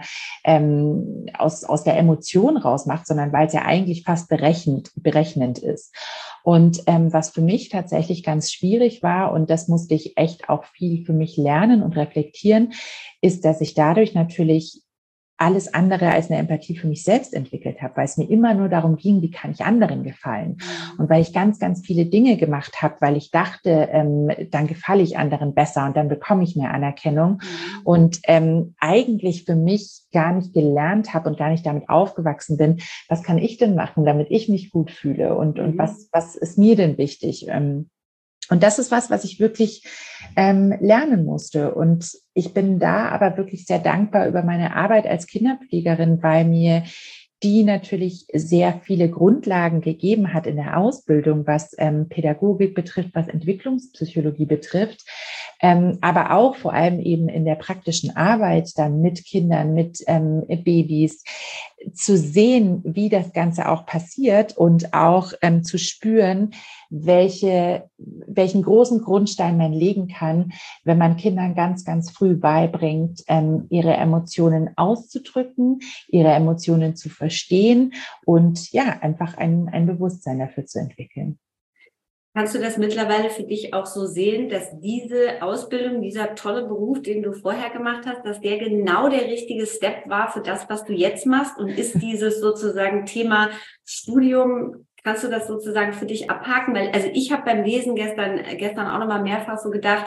der Emotion rausmacht, sondern weil es ja eigentlich fast berechnend ist. Und was für mich tatsächlich ganz schwierig war, und das musste ich echt auch viel für mich lernen und reflektieren, ist, dass ich dadurch natürlich alles andere als eine Empathie für mich selbst entwickelt habe, weil es mir immer nur darum ging, wie kann ich anderen gefallen. Und weil ich ganz, ganz viele Dinge gemacht habe, weil ich dachte, dann gefalle ich anderen besser und dann bekomme ich mehr Anerkennung. Und eigentlich für mich gar nicht gelernt habe und gar nicht damit aufgewachsen bin, was kann ich denn machen, damit ich mich gut fühle und was ist mir denn wichtig? Und das ist was ich wirklich lernen musste. Und ich bin da aber wirklich sehr dankbar über meine Arbeit als Kinderpflegerin, weil mir die natürlich sehr viele Grundlagen gegeben hat in der Ausbildung, was Pädagogik betrifft, was Entwicklungspsychologie betrifft, aber auch vor allem eben in der praktischen Arbeit dann mit Kindern, mit Babys, zu sehen, wie das Ganze auch passiert und auch zu spüren, welchen großen Grundstein man legen kann, wenn man Kindern ganz, ganz früh beibringt, ihre Emotionen auszudrücken, ihre Emotionen zu verstehen und ja, einfach ein Bewusstsein dafür zu entwickeln. Kannst du das mittlerweile für dich auch so sehen, dass diese Ausbildung, dieser tolle Beruf, den du vorher gemacht hast, dass der genau der richtige Step war für das, was du jetzt machst? Und ist dieses sozusagen Thema Studium, kannst du das sozusagen für dich abhaken? Weil, also ich habe beim Lesen gestern auch nochmal mehrfach so gedacht,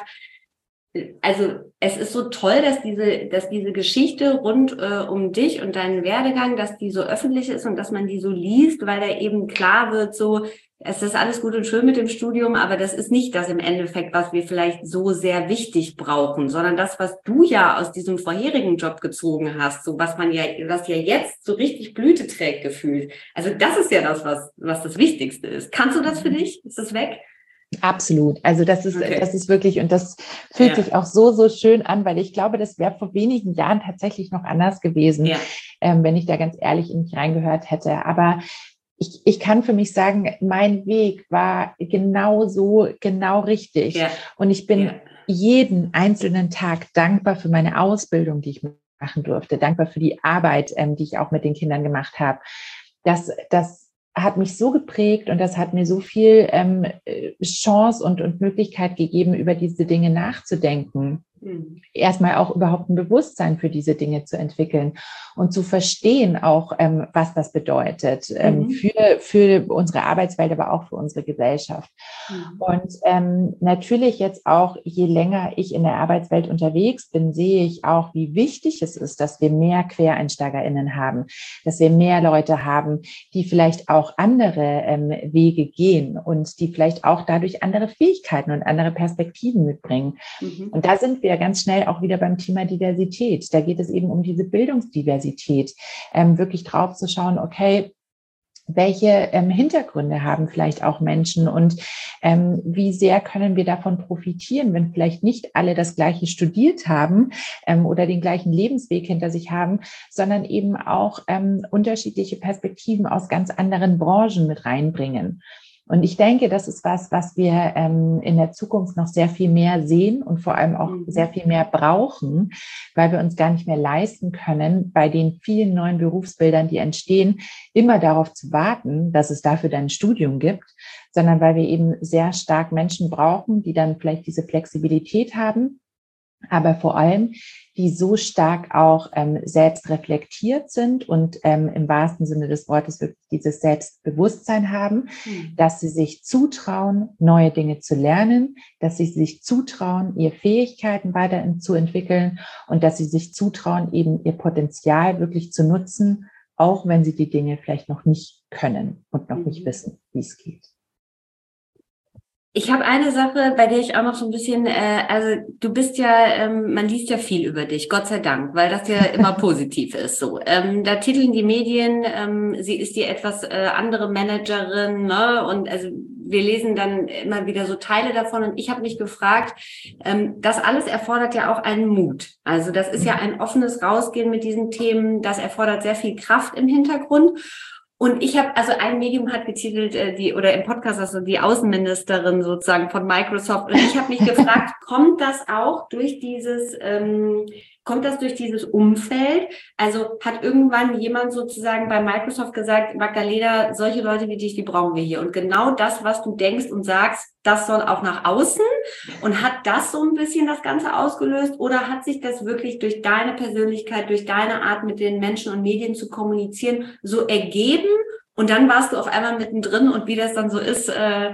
also es ist so toll, dass diese Geschichte rund um dich und deinen Werdegang, dass die so öffentlich ist und dass man die so liest, weil da eben klar wird, so, es ist alles gut und schön mit dem Studium, aber das ist nicht das im Endeffekt, was wir vielleicht so sehr wichtig brauchen, sondern das, was du ja aus diesem vorherigen Job gezogen hast, so was ja jetzt so richtig Blüte trägt gefühlt. Also das ist ja das, was das Wichtigste ist. Kannst du das für dich? Ist das weg? Absolut. Also das ist wirklich, und das fühlt sich auch so schön an, weil ich glaube, das wäre vor wenigen Jahren tatsächlich noch anders gewesen, wenn ich da ganz ehrlich in mich reingehört hätte. Aber ich kann für mich sagen, mein Weg war genau richtig. Ja. Und ich bin jeden einzelnen Tag dankbar für meine Ausbildung, die ich machen durfte, dankbar für die Arbeit, die ich auch mit den Kindern gemacht habe. Das hat mich so geprägt und das hat mir so viel Chance und Möglichkeit gegeben, über diese Dinge nachzudenken. Erstmal auch überhaupt ein Bewusstsein für diese Dinge zu entwickeln und zu verstehen auch, was das bedeutet für unsere Arbeitswelt, aber auch für unsere Gesellschaft. Und natürlich jetzt auch, je länger ich in der Arbeitswelt unterwegs bin, sehe ich auch, wie wichtig es ist, dass wir mehr QuereinsteigerInnen haben, dass wir mehr Leute haben, die vielleicht auch andere Wege gehen und die vielleicht auch dadurch andere Fähigkeiten und andere Perspektiven mitbringen. Und da sind wir ganz schnell auch wieder beim Thema Diversität. Da geht es eben um diese Bildungsdiversität, wirklich drauf zu schauen, okay, welche Hintergründe haben vielleicht auch Menschen und wie sehr können wir davon profitieren, wenn vielleicht nicht alle das Gleiche studiert haben oder den gleichen Lebensweg hinter sich haben, sondern eben auch unterschiedliche Perspektiven aus ganz anderen Branchen mit reinbringen. Und ich denke, das ist was wir in der Zukunft noch sehr viel mehr sehen und vor allem auch sehr viel mehr brauchen, weil wir uns gar nicht mehr leisten können, bei den vielen neuen Berufsbildern, die entstehen, immer darauf zu warten, dass es dafür dann ein Studium gibt, sondern weil wir eben sehr stark Menschen brauchen, die dann vielleicht diese Flexibilität haben, aber vor allem, die so stark auch selbst reflektiert sind und im wahrsten Sinne des Wortes wirklich dieses Selbstbewusstsein haben, dass sie sich zutrauen, neue Dinge zu lernen, dass sie sich zutrauen, ihre Fähigkeiten weiter zu entwickeln und dass sie sich zutrauen, eben ihr Potenzial wirklich zu nutzen, auch wenn sie die Dinge vielleicht noch nicht können und noch nicht wissen, wie es geht. Ich habe eine Sache, bei der ich auch noch so ein bisschen, also du bist ja, man liest ja viel über dich, Gott sei Dank, weil das ja immer positiv ist. So, da titeln die Medien, sie ist die etwas andere Managerin, ne? Und also wir lesen dann immer wieder so Teile davon. Und ich habe mich gefragt, das alles erfordert ja auch einen Mut. Also das ist ja ein offenes Rausgehen mit diesen Themen. Das erfordert sehr viel Kraft im Hintergrund. Und ich habe, also ein Medium hat getitelt, oder im Podcast, also die Außenministerin sozusagen von Microsoft. Und ich habe mich gefragt, kommt das auch durch dieses Kommt das durch dieses Umfeld? Also hat irgendwann jemand sozusagen bei Microsoft gesagt, Magdalena, solche Leute wie dich, die brauchen wir hier. Und genau das, was du denkst und sagst, das soll auch nach außen. Und hat das so ein bisschen das Ganze ausgelöst? Oder hat sich das wirklich durch deine Persönlichkeit, durch deine Art, mit den Menschen und Medien zu kommunizieren, so ergeben? Und dann warst du auf einmal mittendrin und wie das dann so ist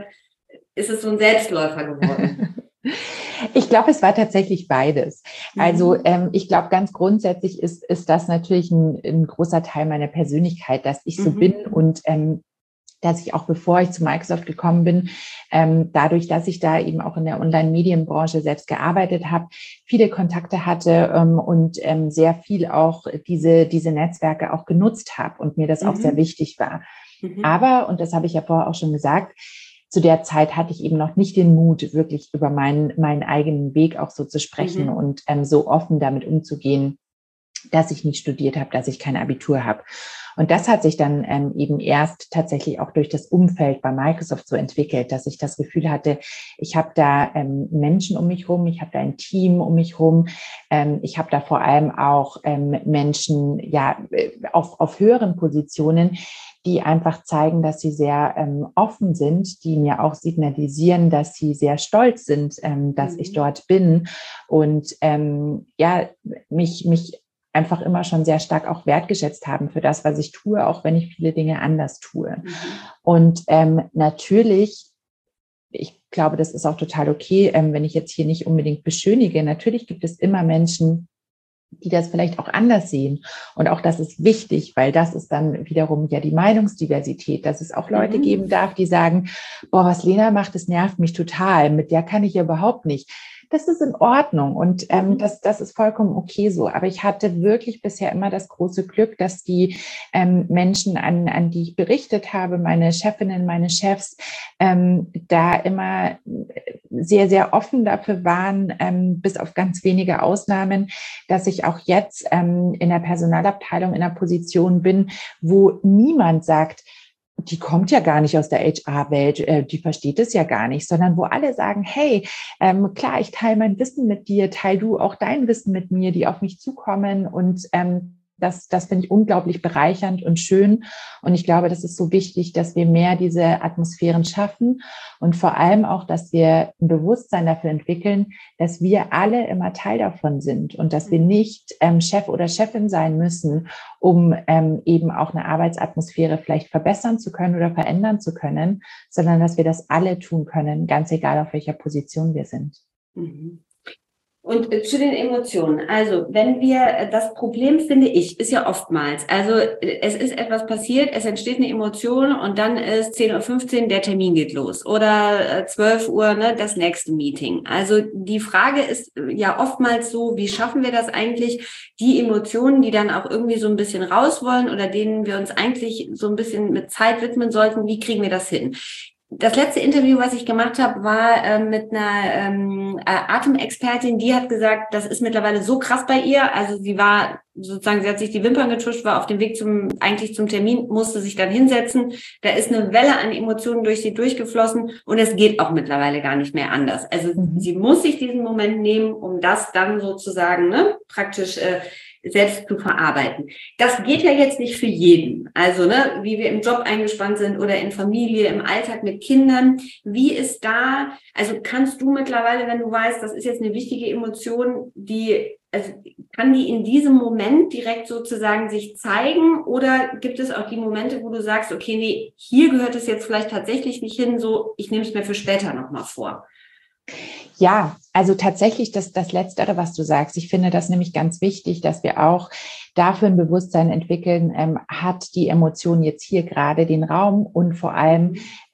es so ein Selbstläufer geworden? Ich glaube, es war tatsächlich beides. Also ich glaube, ganz grundsätzlich ist das natürlich ein großer Teil meiner Persönlichkeit, dass ich so bin und dass ich auch, bevor ich zu Microsoft gekommen bin, dadurch, dass ich da eben auch in der Online-Medienbranche selbst gearbeitet habe, viele Kontakte hatte und sehr viel auch diese Netzwerke auch genutzt habe und mir das auch sehr wichtig war. Aber, und das habe ich ja vorher auch schon gesagt, zu der Zeit hatte ich eben noch nicht den Mut, wirklich über meinen eigenen Weg auch so zu sprechen und so offen damit umzugehen, dass ich nicht studiert habe, dass ich kein Abitur habe. Und das hat sich dann eben erst tatsächlich auch durch das Umfeld bei Microsoft so entwickelt, dass ich das Gefühl hatte, ich habe da Menschen um mich rum, ich habe da ein Team um mich rum, ich habe da vor allem auch Menschen ja auf höheren Positionen, die einfach zeigen, dass sie sehr offen sind, die mir auch signalisieren, dass sie sehr stolz sind, dass ich dort bin und ja, mich einfach immer schon sehr stark auch wertgeschätzt haben für das, was ich tue, auch wenn ich viele Dinge anders tue. Und natürlich, ich glaube, das ist auch total okay, wenn ich jetzt hier nicht unbedingt beschönige, natürlich gibt es immer Menschen, die das vielleicht auch anders sehen. Und auch das ist wichtig, weil das ist dann wiederum ja die Meinungsdiversität, dass es auch Leute geben darf, die sagen, boah, was Lena macht, das nervt mich total, mit der kann ich ja überhaupt nicht. Das ist in Ordnung und das ist vollkommen okay so. Aber ich hatte wirklich bisher immer das große Glück, dass die Menschen, an die ich berichtet habe, meine Chefinnen, meine Chefs, da immer sehr, sehr offen dafür waren, bis auf ganz wenige Ausnahmen, dass ich auch jetzt in der Personalabteilung in einer Position bin, wo niemand sagt, die kommt ja gar nicht aus der HR-Welt, die versteht es ja gar nicht, sondern wo alle sagen, hey, klar, ich teile mein Wissen mit dir, teil du auch dein Wissen mit mir, die auf mich zukommen und das finde ich unglaublich bereichernd und schön. Und ich glaube, das ist so wichtig, dass wir mehr diese Atmosphären schaffen und vor allem auch, dass wir ein Bewusstsein dafür entwickeln, dass wir alle immer Teil davon sind und dass wir nicht Chef oder Chefin sein müssen, um eben auch eine Arbeitsatmosphäre vielleicht verbessern zu können oder verändern zu können, sondern dass wir das alle tun können, ganz egal auf welcher Position wir sind. Und zu den Emotionen. Also, wenn wir, das Problem, finde ich, ist ja oftmals, also es ist etwas passiert, es entsteht eine Emotion und dann ist 10:15 Uhr, der Termin geht los. Oder 12 Uhr, ne, das nächste Meeting. Also die Frage ist ja oftmals so, wie schaffen wir das eigentlich, die Emotionen, die dann auch irgendwie so ein bisschen raus wollen oder denen wir uns eigentlich so ein bisschen mit Zeit widmen sollten, wie kriegen wir das hin? Das letzte Interview, was ich gemacht habe, war mit einer Atemexpertin, die hat gesagt, das ist mittlerweile so krass bei ihr. Also sie war sozusagen, sie hat sich die Wimpern getuscht, war auf dem Weg zum Termin, musste sich dann hinsetzen. Da ist eine Welle an Emotionen durch sie durchgeflossen und es geht auch mittlerweile gar nicht mehr anders. Also sie muss sich diesen Moment nehmen, um das dann sozusagen praktisch selbst zu verarbeiten. Das geht ja jetzt nicht für jeden. Also, wie wir im Job eingespannt sind oder in Familie, im Alltag mit Kindern. Wie ist da, also kannst du mittlerweile, wenn du weißt, das ist jetzt eine wichtige Emotion, also kann die in diesem Moment direkt sozusagen sich zeigen oder gibt es auch die Momente, wo du sagst, okay, nee, hier gehört es jetzt vielleicht tatsächlich nicht hin, so, ich nehme es mir für später nochmal vor? Ja, also tatsächlich das Letztere, was du sagst. Ich finde das nämlich ganz wichtig, dass wir auch dafür ein Bewusstsein entwickeln, hat die Emotion jetzt hier gerade den Raum und vor allem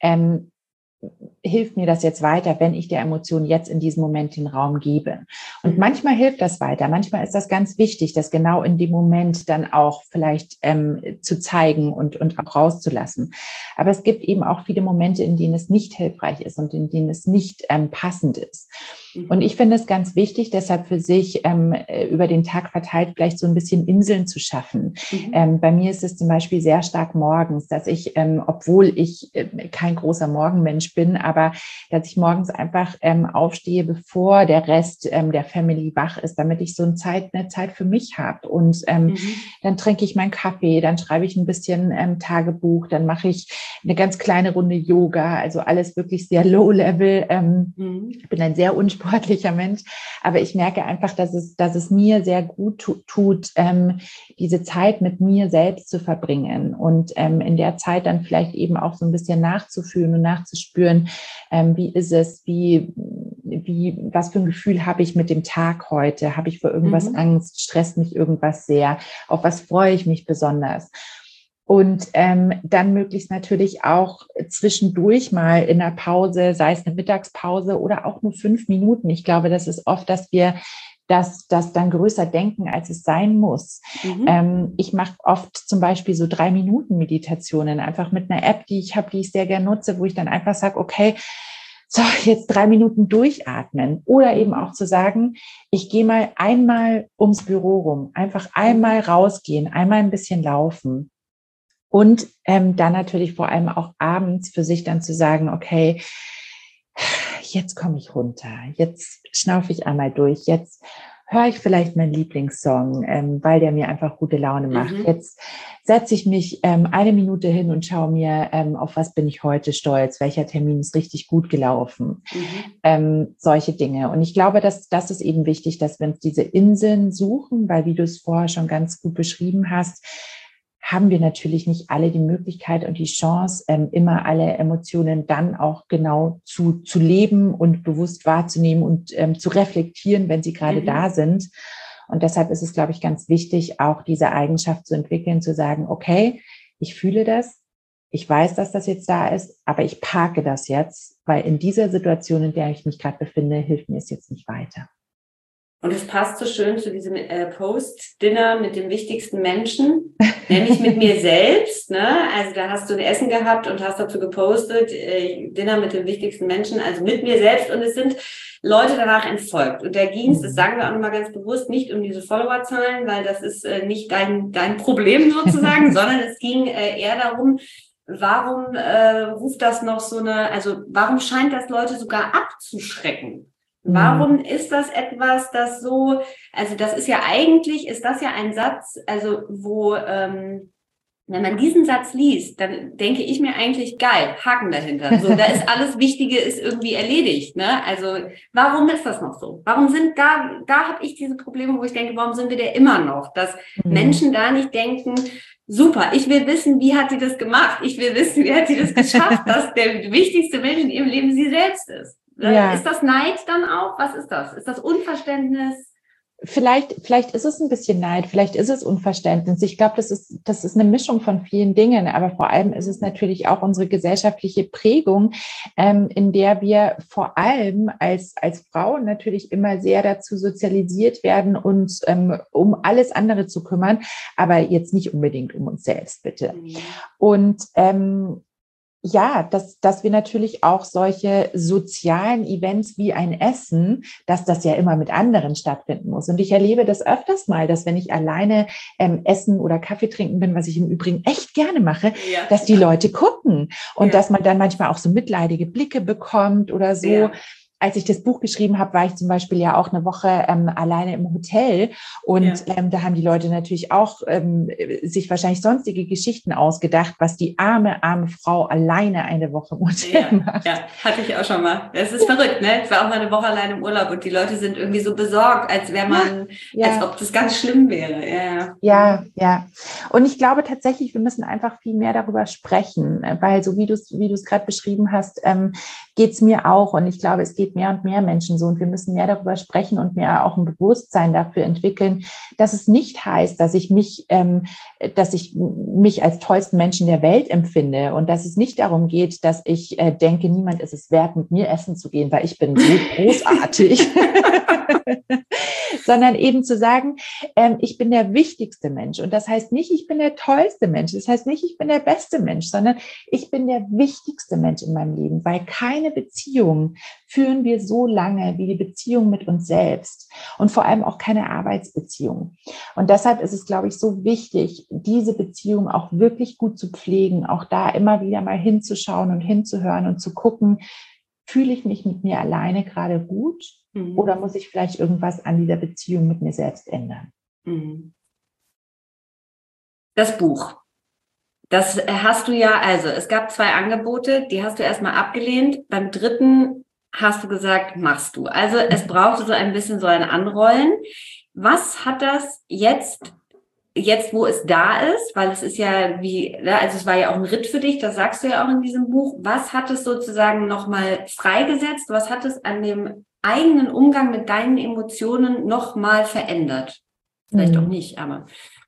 hilft mir das jetzt weiter, wenn ich der Emotion jetzt in diesem Moment den Raum gebe. Und manchmal hilft das weiter. Manchmal ist das ganz wichtig, das genau in dem Moment dann auch vielleicht zu zeigen und auch rauszulassen. Aber es gibt eben auch viele Momente, in denen es nicht hilfreich ist und in denen es nicht passend ist. Und ich finde es ganz wichtig, deshalb für sich über den Tag verteilt vielleicht so ein bisschen Inseln zu schaffen. Bei mir ist es zum Beispiel sehr stark morgens, dass ich, obwohl ich kein großer Morgenmensch bin, aber dass ich morgens einfach aufstehe, bevor der Rest der Family wach ist, damit ich so eine Zeit für mich habe. Und dann trinke ich meinen Kaffee, dann schreibe ich ein bisschen Tagebuch, dann mache ich eine ganz kleine Runde Yoga, also alles wirklich sehr low-level. Ich bin ein sehr unsportlicher Mensch, aber ich merke einfach, dass es mir sehr gut tut, diese Zeit mit mir selbst zu verbringen und in der Zeit dann vielleicht eben auch so ein bisschen nachzufühlen und nachzuspüren, wie ist es, was für ein Gefühl habe ich mit dem Tag heute? Habe ich vor irgendwas Angst? Stresst mich irgendwas sehr? Auf was freue ich mich besonders? Und dann möglichst natürlich auch zwischendurch mal in der Pause, sei es eine Mittagspause oder auch nur 5 Minuten. Ich glaube, das ist oft, dass wir das dann größer denken, als es sein muss. Ich mache oft zum Beispiel so 3 Minuten Meditationen, einfach mit einer App, die ich habe, die ich sehr gerne nutze, wo ich dann einfach sage, okay, so, jetzt 3 Minuten durchatmen. Oder eben auch zu sagen, ich gehe mal einmal ums Büro rum, einfach einmal rausgehen, einmal ein bisschen laufen. Und dann natürlich vor allem auch abends für sich dann zu sagen, okay, jetzt komme ich runter, jetzt schnaufe ich einmal durch, jetzt höre ich vielleicht meinen Lieblingssong, weil der mir einfach gute Laune macht. Jetzt setze ich mich 1 Minute hin und schaue mir, auf was bin ich heute stolz, welcher Termin ist richtig gut gelaufen, solche Dinge. Und ich glaube, dass das ist eben wichtig, dass wir uns diese Inseln suchen, weil wie du es vorher schon ganz gut beschrieben hast, haben wir natürlich nicht alle die Möglichkeit und die Chance, immer alle Emotionen dann auch genau zu leben und bewusst wahrzunehmen und zu reflektieren, wenn sie gerade da sind. Und deshalb ist es, glaube ich, ganz wichtig, auch diese Eigenschaft zu entwickeln, zu sagen, okay, ich fühle das, ich weiß, dass das jetzt da ist, aber ich parke das jetzt, weil in dieser Situation, in der ich mich gerade befinde, hilft mir es jetzt nicht weiter. Und es passt so schön zu diesem Post-Dinner mit dem wichtigsten Menschen, nämlich mit mir selbst. Ne? Also da hast du ein Essen gehabt und hast dazu gepostet, Dinner mit dem wichtigsten Menschen, also mit mir selbst. Und es sind Leute danach entfolgt. Und da ging es, das sagen wir auch nochmal ganz bewusst, nicht um diese Followerzahlen, weil das ist nicht dein Problem sozusagen, sondern es ging eher darum, warum ruft das noch warum scheint das Leute sogar abzuschrecken? Warum ist das etwas, das so, also das ist ja eigentlich, ist das ja ein Satz, also wo, wenn man diesen Satz liest, dann denke ich mir eigentlich, geil, Haken dahinter. So, da ist alles Wichtige, ist irgendwie erledigt, ne? Also, warum ist das noch so? Warum sind da habe ich diese Probleme, wo ich denke, warum sind wir da immer noch? Dass Menschen da nicht denken, super, ich will wissen, wie hat sie das gemacht? Ich will wissen, wie hat sie das geschafft, dass der wichtigste Mensch in ihrem Leben sie selbst ist. Ja. Ist das Neid dann auch? Was ist das? Ist das Unverständnis? Vielleicht ist es ein bisschen Neid, vielleicht ist es Unverständnis. Ich glaube, das ist eine Mischung von vielen Dingen, aber vor allem ist es natürlich auch unsere gesellschaftliche Prägung, in der wir vor allem als Frauen natürlich immer sehr dazu sozialisiert werden, uns um alles andere zu kümmern, aber jetzt nicht unbedingt um uns selbst, bitte. Und ja, dass wir natürlich auch solche sozialen Events wie ein Essen, dass das ja immer mit anderen stattfinden muss. Und ich erlebe das öfters mal, dass wenn ich alleine essen oder Kaffee trinken bin, was ich im Übrigen echt gerne mache, dass die Leute gucken und dass man dann manchmal auch so mitleidige Blicke bekommt oder so. Ja. Als ich das Buch geschrieben habe, war ich zum Beispiel ja auch eine Woche alleine im Hotel und da haben die Leute natürlich auch sich wahrscheinlich sonstige Geschichten ausgedacht, was die arme Frau alleine eine Woche im Hotel macht. Ja, hatte ich auch schon mal. Das ist verrückt, ne? Ich war auch mal eine Woche alleine im Urlaub und die Leute sind irgendwie so besorgt, als wäre man, als ob das ganz schlimm wäre. Ja. Und ich glaube tatsächlich, wir müssen einfach viel mehr darüber sprechen, weil so wie du es gerade beschrieben hast, geht es mir auch und ich glaube, es geht mehr und mehr Menschen so und wir müssen mehr darüber sprechen und mehr auch ein Bewusstsein dafür entwickeln, dass es nicht heißt, dass ich mich als tollsten Menschen der Welt empfinde und dass es nicht darum geht, dass ich denke, niemand ist es wert, mit mir essen zu gehen, weil ich bin so großartig, sondern eben zu sagen, ich bin der wichtigste Mensch und das heißt nicht, ich bin der tollste Mensch, das heißt nicht, ich bin der beste Mensch, sondern ich bin der wichtigste Mensch in meinem Leben, weil keine Beziehung führen wir so lange wie die Beziehung mit uns selbst und vor allem auch keine Arbeitsbeziehung. Und deshalb ist es, glaube ich, so wichtig, diese Beziehung auch wirklich gut zu pflegen, auch da immer wieder mal hinzuschauen und hinzuhören und zu gucken, fühle ich mich mit mir alleine gerade gut oder muss ich vielleicht irgendwas an dieser Beziehung mit mir selbst ändern? Das Buch. Das hast du ja, also es gab 2 Angebote, die hast du erstmal abgelehnt. Beim dritten hast du gesagt, machst du. Also es brauchte so ein bisschen so ein Anrollen. Was hat das jetzt, wo es da ist, weil es ist ja also es war ja auch ein Ritt für dich, das sagst du ja auch in diesem Buch. Was hat es sozusagen nochmal freigesetzt? Was hat es an dem eigenen Umgang mit deinen Emotionen nochmal verändert? Vielleicht auch nicht, aber...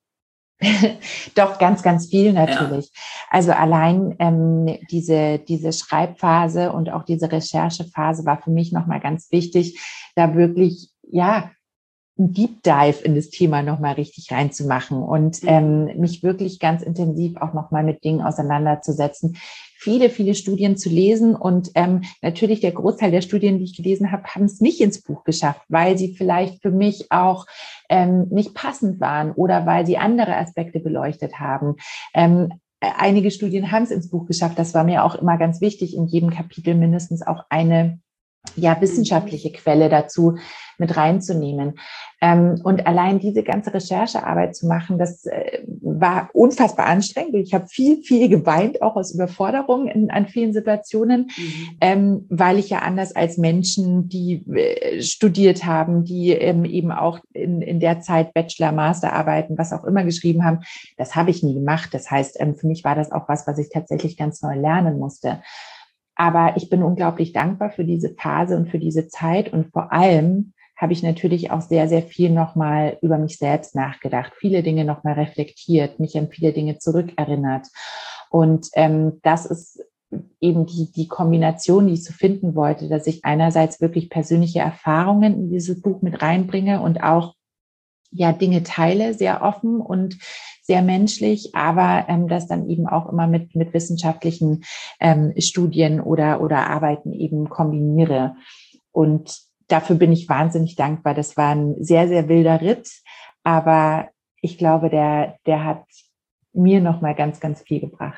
Doch, ganz, ganz viel natürlich. Ja. Also allein diese Schreibphase und auch diese Recherchephase war für mich nochmal ganz wichtig, da wirklich, ja, ein Deep Dive in das Thema nochmal richtig reinzumachen und mich wirklich ganz intensiv auch nochmal mit Dingen auseinanderzusetzen, viele Studien zu lesen und natürlich der Großteil der Studien, die ich gelesen habe, haben es nicht ins Buch geschafft, weil sie vielleicht für mich auch nicht passend waren oder weil sie andere Aspekte beleuchtet haben. Einige Studien haben es ins Buch geschafft, das war mir auch immer ganz wichtig, in jedem Kapitel mindestens auch eine wissenschaftliche Quelle dazu mit reinzunehmen. Und allein diese ganze Recherchearbeit zu machen, das war unfassbar anstrengend. Ich habe viel geweint, auch aus Überforderung an vielen Situationen, weil ich ja anders als Menschen, die studiert haben, die eben auch in der Zeit Bachelor, Masterarbeiten, was auch immer geschrieben haben, das habe ich nie gemacht. Das heißt, für mich war das auch was ich tatsächlich ganz neu lernen musste. Aber ich bin unglaublich dankbar für diese Phase und für diese Zeit. Und vor allem habe ich natürlich auch sehr viel nochmal über mich selbst nachgedacht, viele Dinge nochmal reflektiert, mich an viele Dinge zurückerinnert. Und das ist eben die Kombination, die ich so finden wollte, dass ich einerseits wirklich persönliche Erfahrungen in dieses Buch mit reinbringe und auch Dinge teile, sehr offen und sehr menschlich, aber das dann eben auch immer mit wissenschaftlichen Studien oder Arbeiten eben kombiniere. Und dafür bin ich wahnsinnig dankbar. Das war ein sehr wilder Ritt, aber ich glaube, der hat mir nochmal ganz viel gebracht.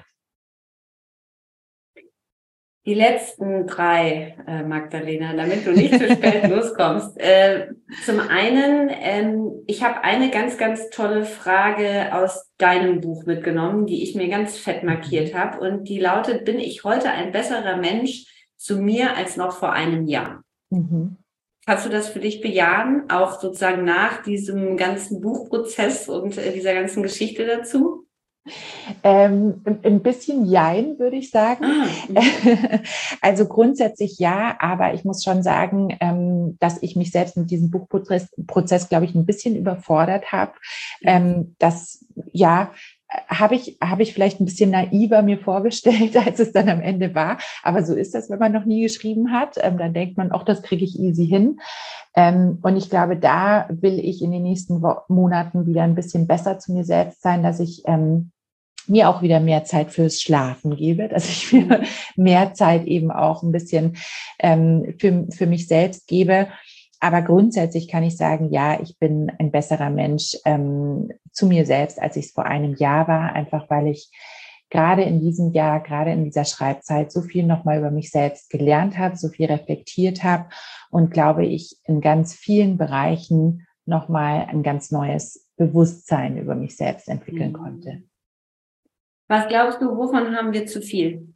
Die letzten 3, Magdalena, damit du nicht zu spät loskommst. Zum einen, ich habe eine ganz tolle Frage aus deinem Buch mitgenommen, die ich mir ganz fett markiert habe. Und die lautet, bin ich heute ein besserer Mensch zu mir als noch vor einem Jahr? Kannst du das für dich bejahen, auch sozusagen nach diesem ganzen Buchprozess und dieser ganzen Geschichte dazu? Ein bisschen jein, würde ich sagen. Also grundsätzlich ja, aber ich muss schon sagen, dass ich mich selbst mit diesem Buchprozess, glaube ich, ein bisschen überfordert habe. Das habe ich vielleicht ein bisschen naiver mir vorgestellt, als es dann am Ende war. Aber so ist das, wenn man noch nie geschrieben hat. Dann denkt man, das kriege ich easy hin. Und ich glaube, da will ich in den nächsten Monaten wieder ein bisschen besser zu mir selbst sein, dass ich mir auch wieder mehr Zeit fürs Schlafen gebe, dass ich mir mehr Zeit eben auch ein bisschen für mich selbst gebe. Aber grundsätzlich kann ich sagen, ja, ich bin ein besserer Mensch zu mir selbst, als ich es vor einem Jahr war, einfach weil ich gerade in diesem Jahr, gerade in dieser Schreibzeit so viel nochmal über mich selbst gelernt habe, so viel reflektiert habe und glaube ich in ganz vielen Bereichen nochmal ein ganz neues Bewusstsein über mich selbst entwickeln konnte. Was glaubst du, wovon haben wir zu viel?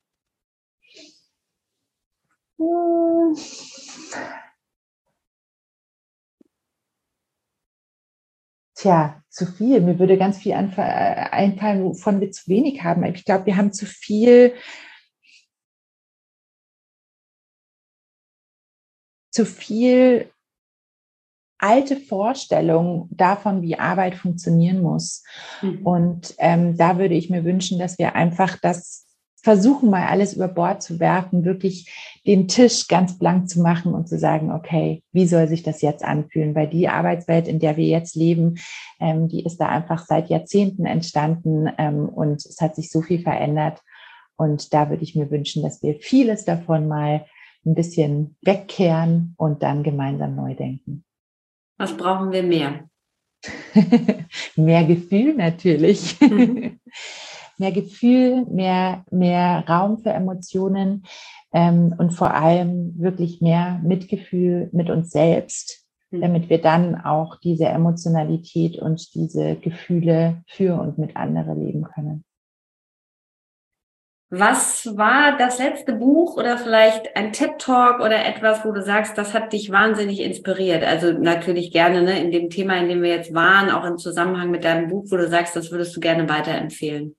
Tja, zu viel. Mir würde ganz viel einfallen, wovon wir zu wenig haben. Ich glaube, wir haben zu viel alte Vorstellungen davon, wie Arbeit funktionieren muss. Und da würde ich mir wünschen, dass wir einfach das versuchen, mal alles über Bord zu werfen, wirklich den Tisch ganz blank zu machen und zu sagen, okay, wie soll sich das jetzt anfühlen? Weil die Arbeitswelt, in der wir jetzt leben, die ist da einfach seit Jahrzehnten entstanden und es hat sich so viel verändert. Und da würde ich mir wünschen, dass wir vieles davon mal ein bisschen wegkehren und dann gemeinsam neu denken. Was brauchen wir mehr? Mehr Gefühl natürlich. mehr Gefühl, mehr Raum für Emotionen und vor allem wirklich mehr Mitgefühl mit uns selbst, damit wir dann auch diese Emotionalität und diese Gefühle für und mit anderen leben können. Was war das letzte Buch oder vielleicht ein TED-Talk oder etwas, wo du sagst, das hat dich wahnsinnig inspiriert? Also natürlich gerne, ne, in dem Thema, in dem wir jetzt waren, auch im Zusammenhang mit deinem Buch, wo du sagst, das würdest du gerne weiterempfehlen.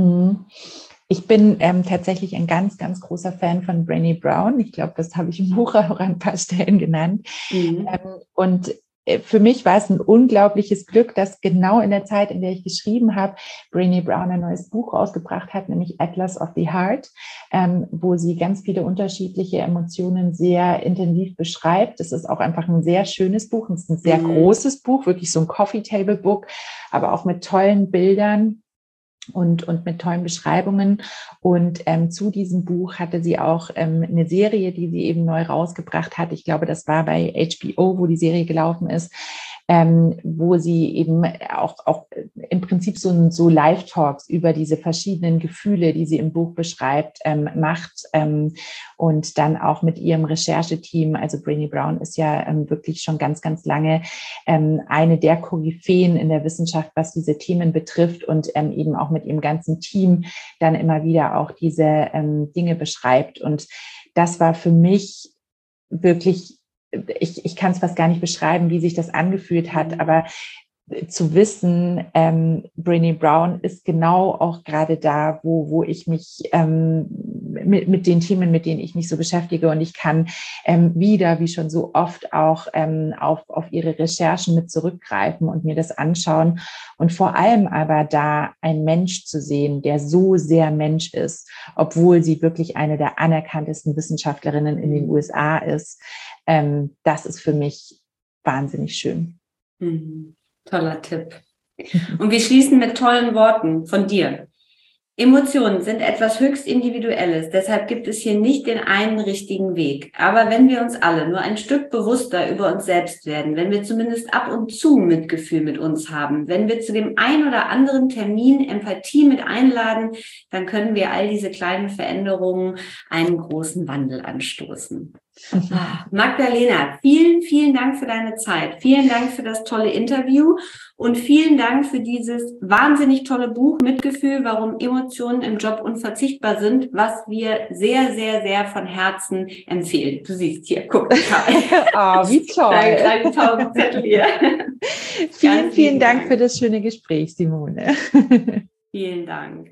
Ich bin tatsächlich ein ganz, ganz großer Fan von Brené Brown. Ich glaube, das habe ich im Buch auch an ein paar Stellen genannt. Und für mich war es ein unglaubliches Glück, dass genau in der Zeit, in der ich geschrieben habe, Brené Brown ein neues Buch rausgebracht hat, nämlich Atlas of the Heart, wo sie ganz viele unterschiedliche Emotionen sehr intensiv beschreibt. Es ist auch einfach ein sehr schönes Buch. Es ist ein sehr großes Buch, wirklich so ein Coffee-Table-Book, aber auch mit tollen Bildern und mit tollen Beschreibungen. Und zu diesem Buch hatte sie auch eine Serie, die sie eben neu rausgebracht hat. Ich glaube, das war bei HBO, wo die Serie gelaufen ist, wo sie eben auch im Prinzip so Live-Talks über diese verschiedenen Gefühle, die sie im Buch beschreibt, macht und dann auch mit ihrem Rechercheteam. Also Brené Brown ist ja wirklich schon ganz, ganz lange eine der Koryphäen in der Wissenschaft, was diese Themen betrifft und eben auch mit ihrem ganzen Team dann immer wieder auch diese Dinge beschreibt. Und das war für mich wirklich, ich kann es fast gar nicht beschreiben, wie sich das angefühlt hat, aber zu wissen, Brené Brown ist genau auch gerade da, wo ich mich mit den Themen, mit denen ich mich so beschäftige, und ich kann wieder, wie schon so oft, auch auf ihre Recherchen mit zurückgreifen und mir das anschauen und vor allem aber da einen Mensch zu sehen, der so sehr Mensch ist, obwohl sie wirklich eine der anerkanntesten Wissenschaftlerinnen in den USA ist. Das ist für mich wahnsinnig schön. Toller Tipp. Und wir schließen mit tollen Worten von dir. Emotionen sind etwas höchst Individuelles, deshalb gibt es hier nicht den einen richtigen Weg. Aber wenn wir uns alle nur ein Stück bewusster über uns selbst werden, wenn wir zumindest ab und zu Mitgefühl mit uns haben, wenn wir zu dem ein oder anderen Termin Empathie mit einladen, dann können wir all diese kleinen Veränderungen einen großen Wandel anstoßen. Magdalena, vielen, vielen Dank für deine Zeit. Vielen Dank für das tolle Interview und vielen Dank für dieses wahnsinnig tolle Buch Mitgefühl, warum Emotionen im Job unverzichtbar sind, was wir sehr, sehr, sehr von Herzen empfehlen. Du siehst hier, guck. Wie toll. Dein kleinen Taubenzettel hier. Vielen, vielen Dank für das schöne Gespräch, Simone. Vielen Dank.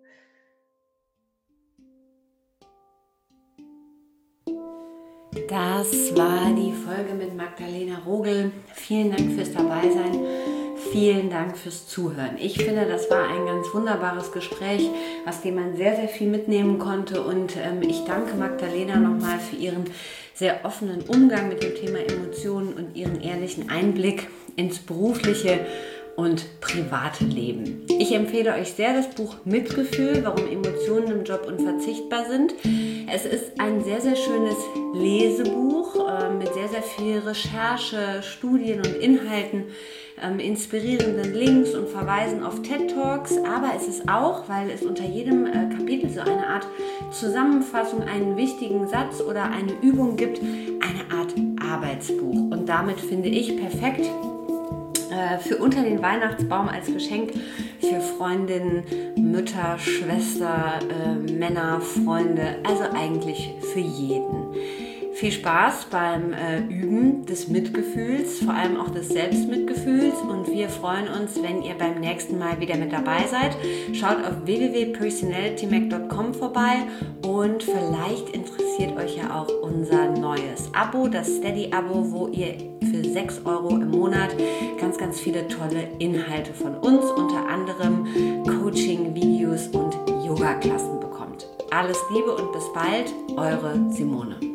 Das war die Folge mit Magdalena Rogel. Vielen Dank fürs Dabeisein. Vielen Dank fürs Zuhören. Ich finde, das war ein ganz wunderbares Gespräch, aus dem man sehr, sehr viel mitnehmen konnte. Und ich danke Magdalena nochmal für ihren sehr offenen Umgang mit dem Thema Emotionen und ihren ehrlichen Einblick ins berufliche und private Leben. Ich empfehle euch sehr das Buch Mitgefühl, warum Emotionen im Job unverzichtbar sind. Es ist ein sehr, sehr schönes Lesebuch mit sehr, sehr viel Recherche, Studien und Inhalten, inspirierenden Links und Verweisen auf TED-Talks, aber es ist auch, weil es unter jedem Kapitel so eine Art Zusammenfassung, einen wichtigen Satz oder eine Übung gibt, eine Art Arbeitsbuch. Und damit finde ich perfekt für unter den Weihnachtsbaum als Geschenk für Freundinnen, Mütter, Schwester, Männer, Freunde, also eigentlich für jeden. Viel Spaß beim Üben des Mitgefühls, vor allem auch des Selbstmitgefühls, und wir freuen uns, wenn ihr beim nächsten Mal wieder mit dabei seid. Schaut auf www.personalitymac.com vorbei und vielleicht interessiert euch ja auch unser neues Abo, das Steady-Abo, wo ihr für 6 € im Monat ganz, ganz viele tolle Inhalte von uns, unter anderem Coaching, Videos und Yoga-Klassen bekommt. Alles Liebe und bis bald, eure Simone.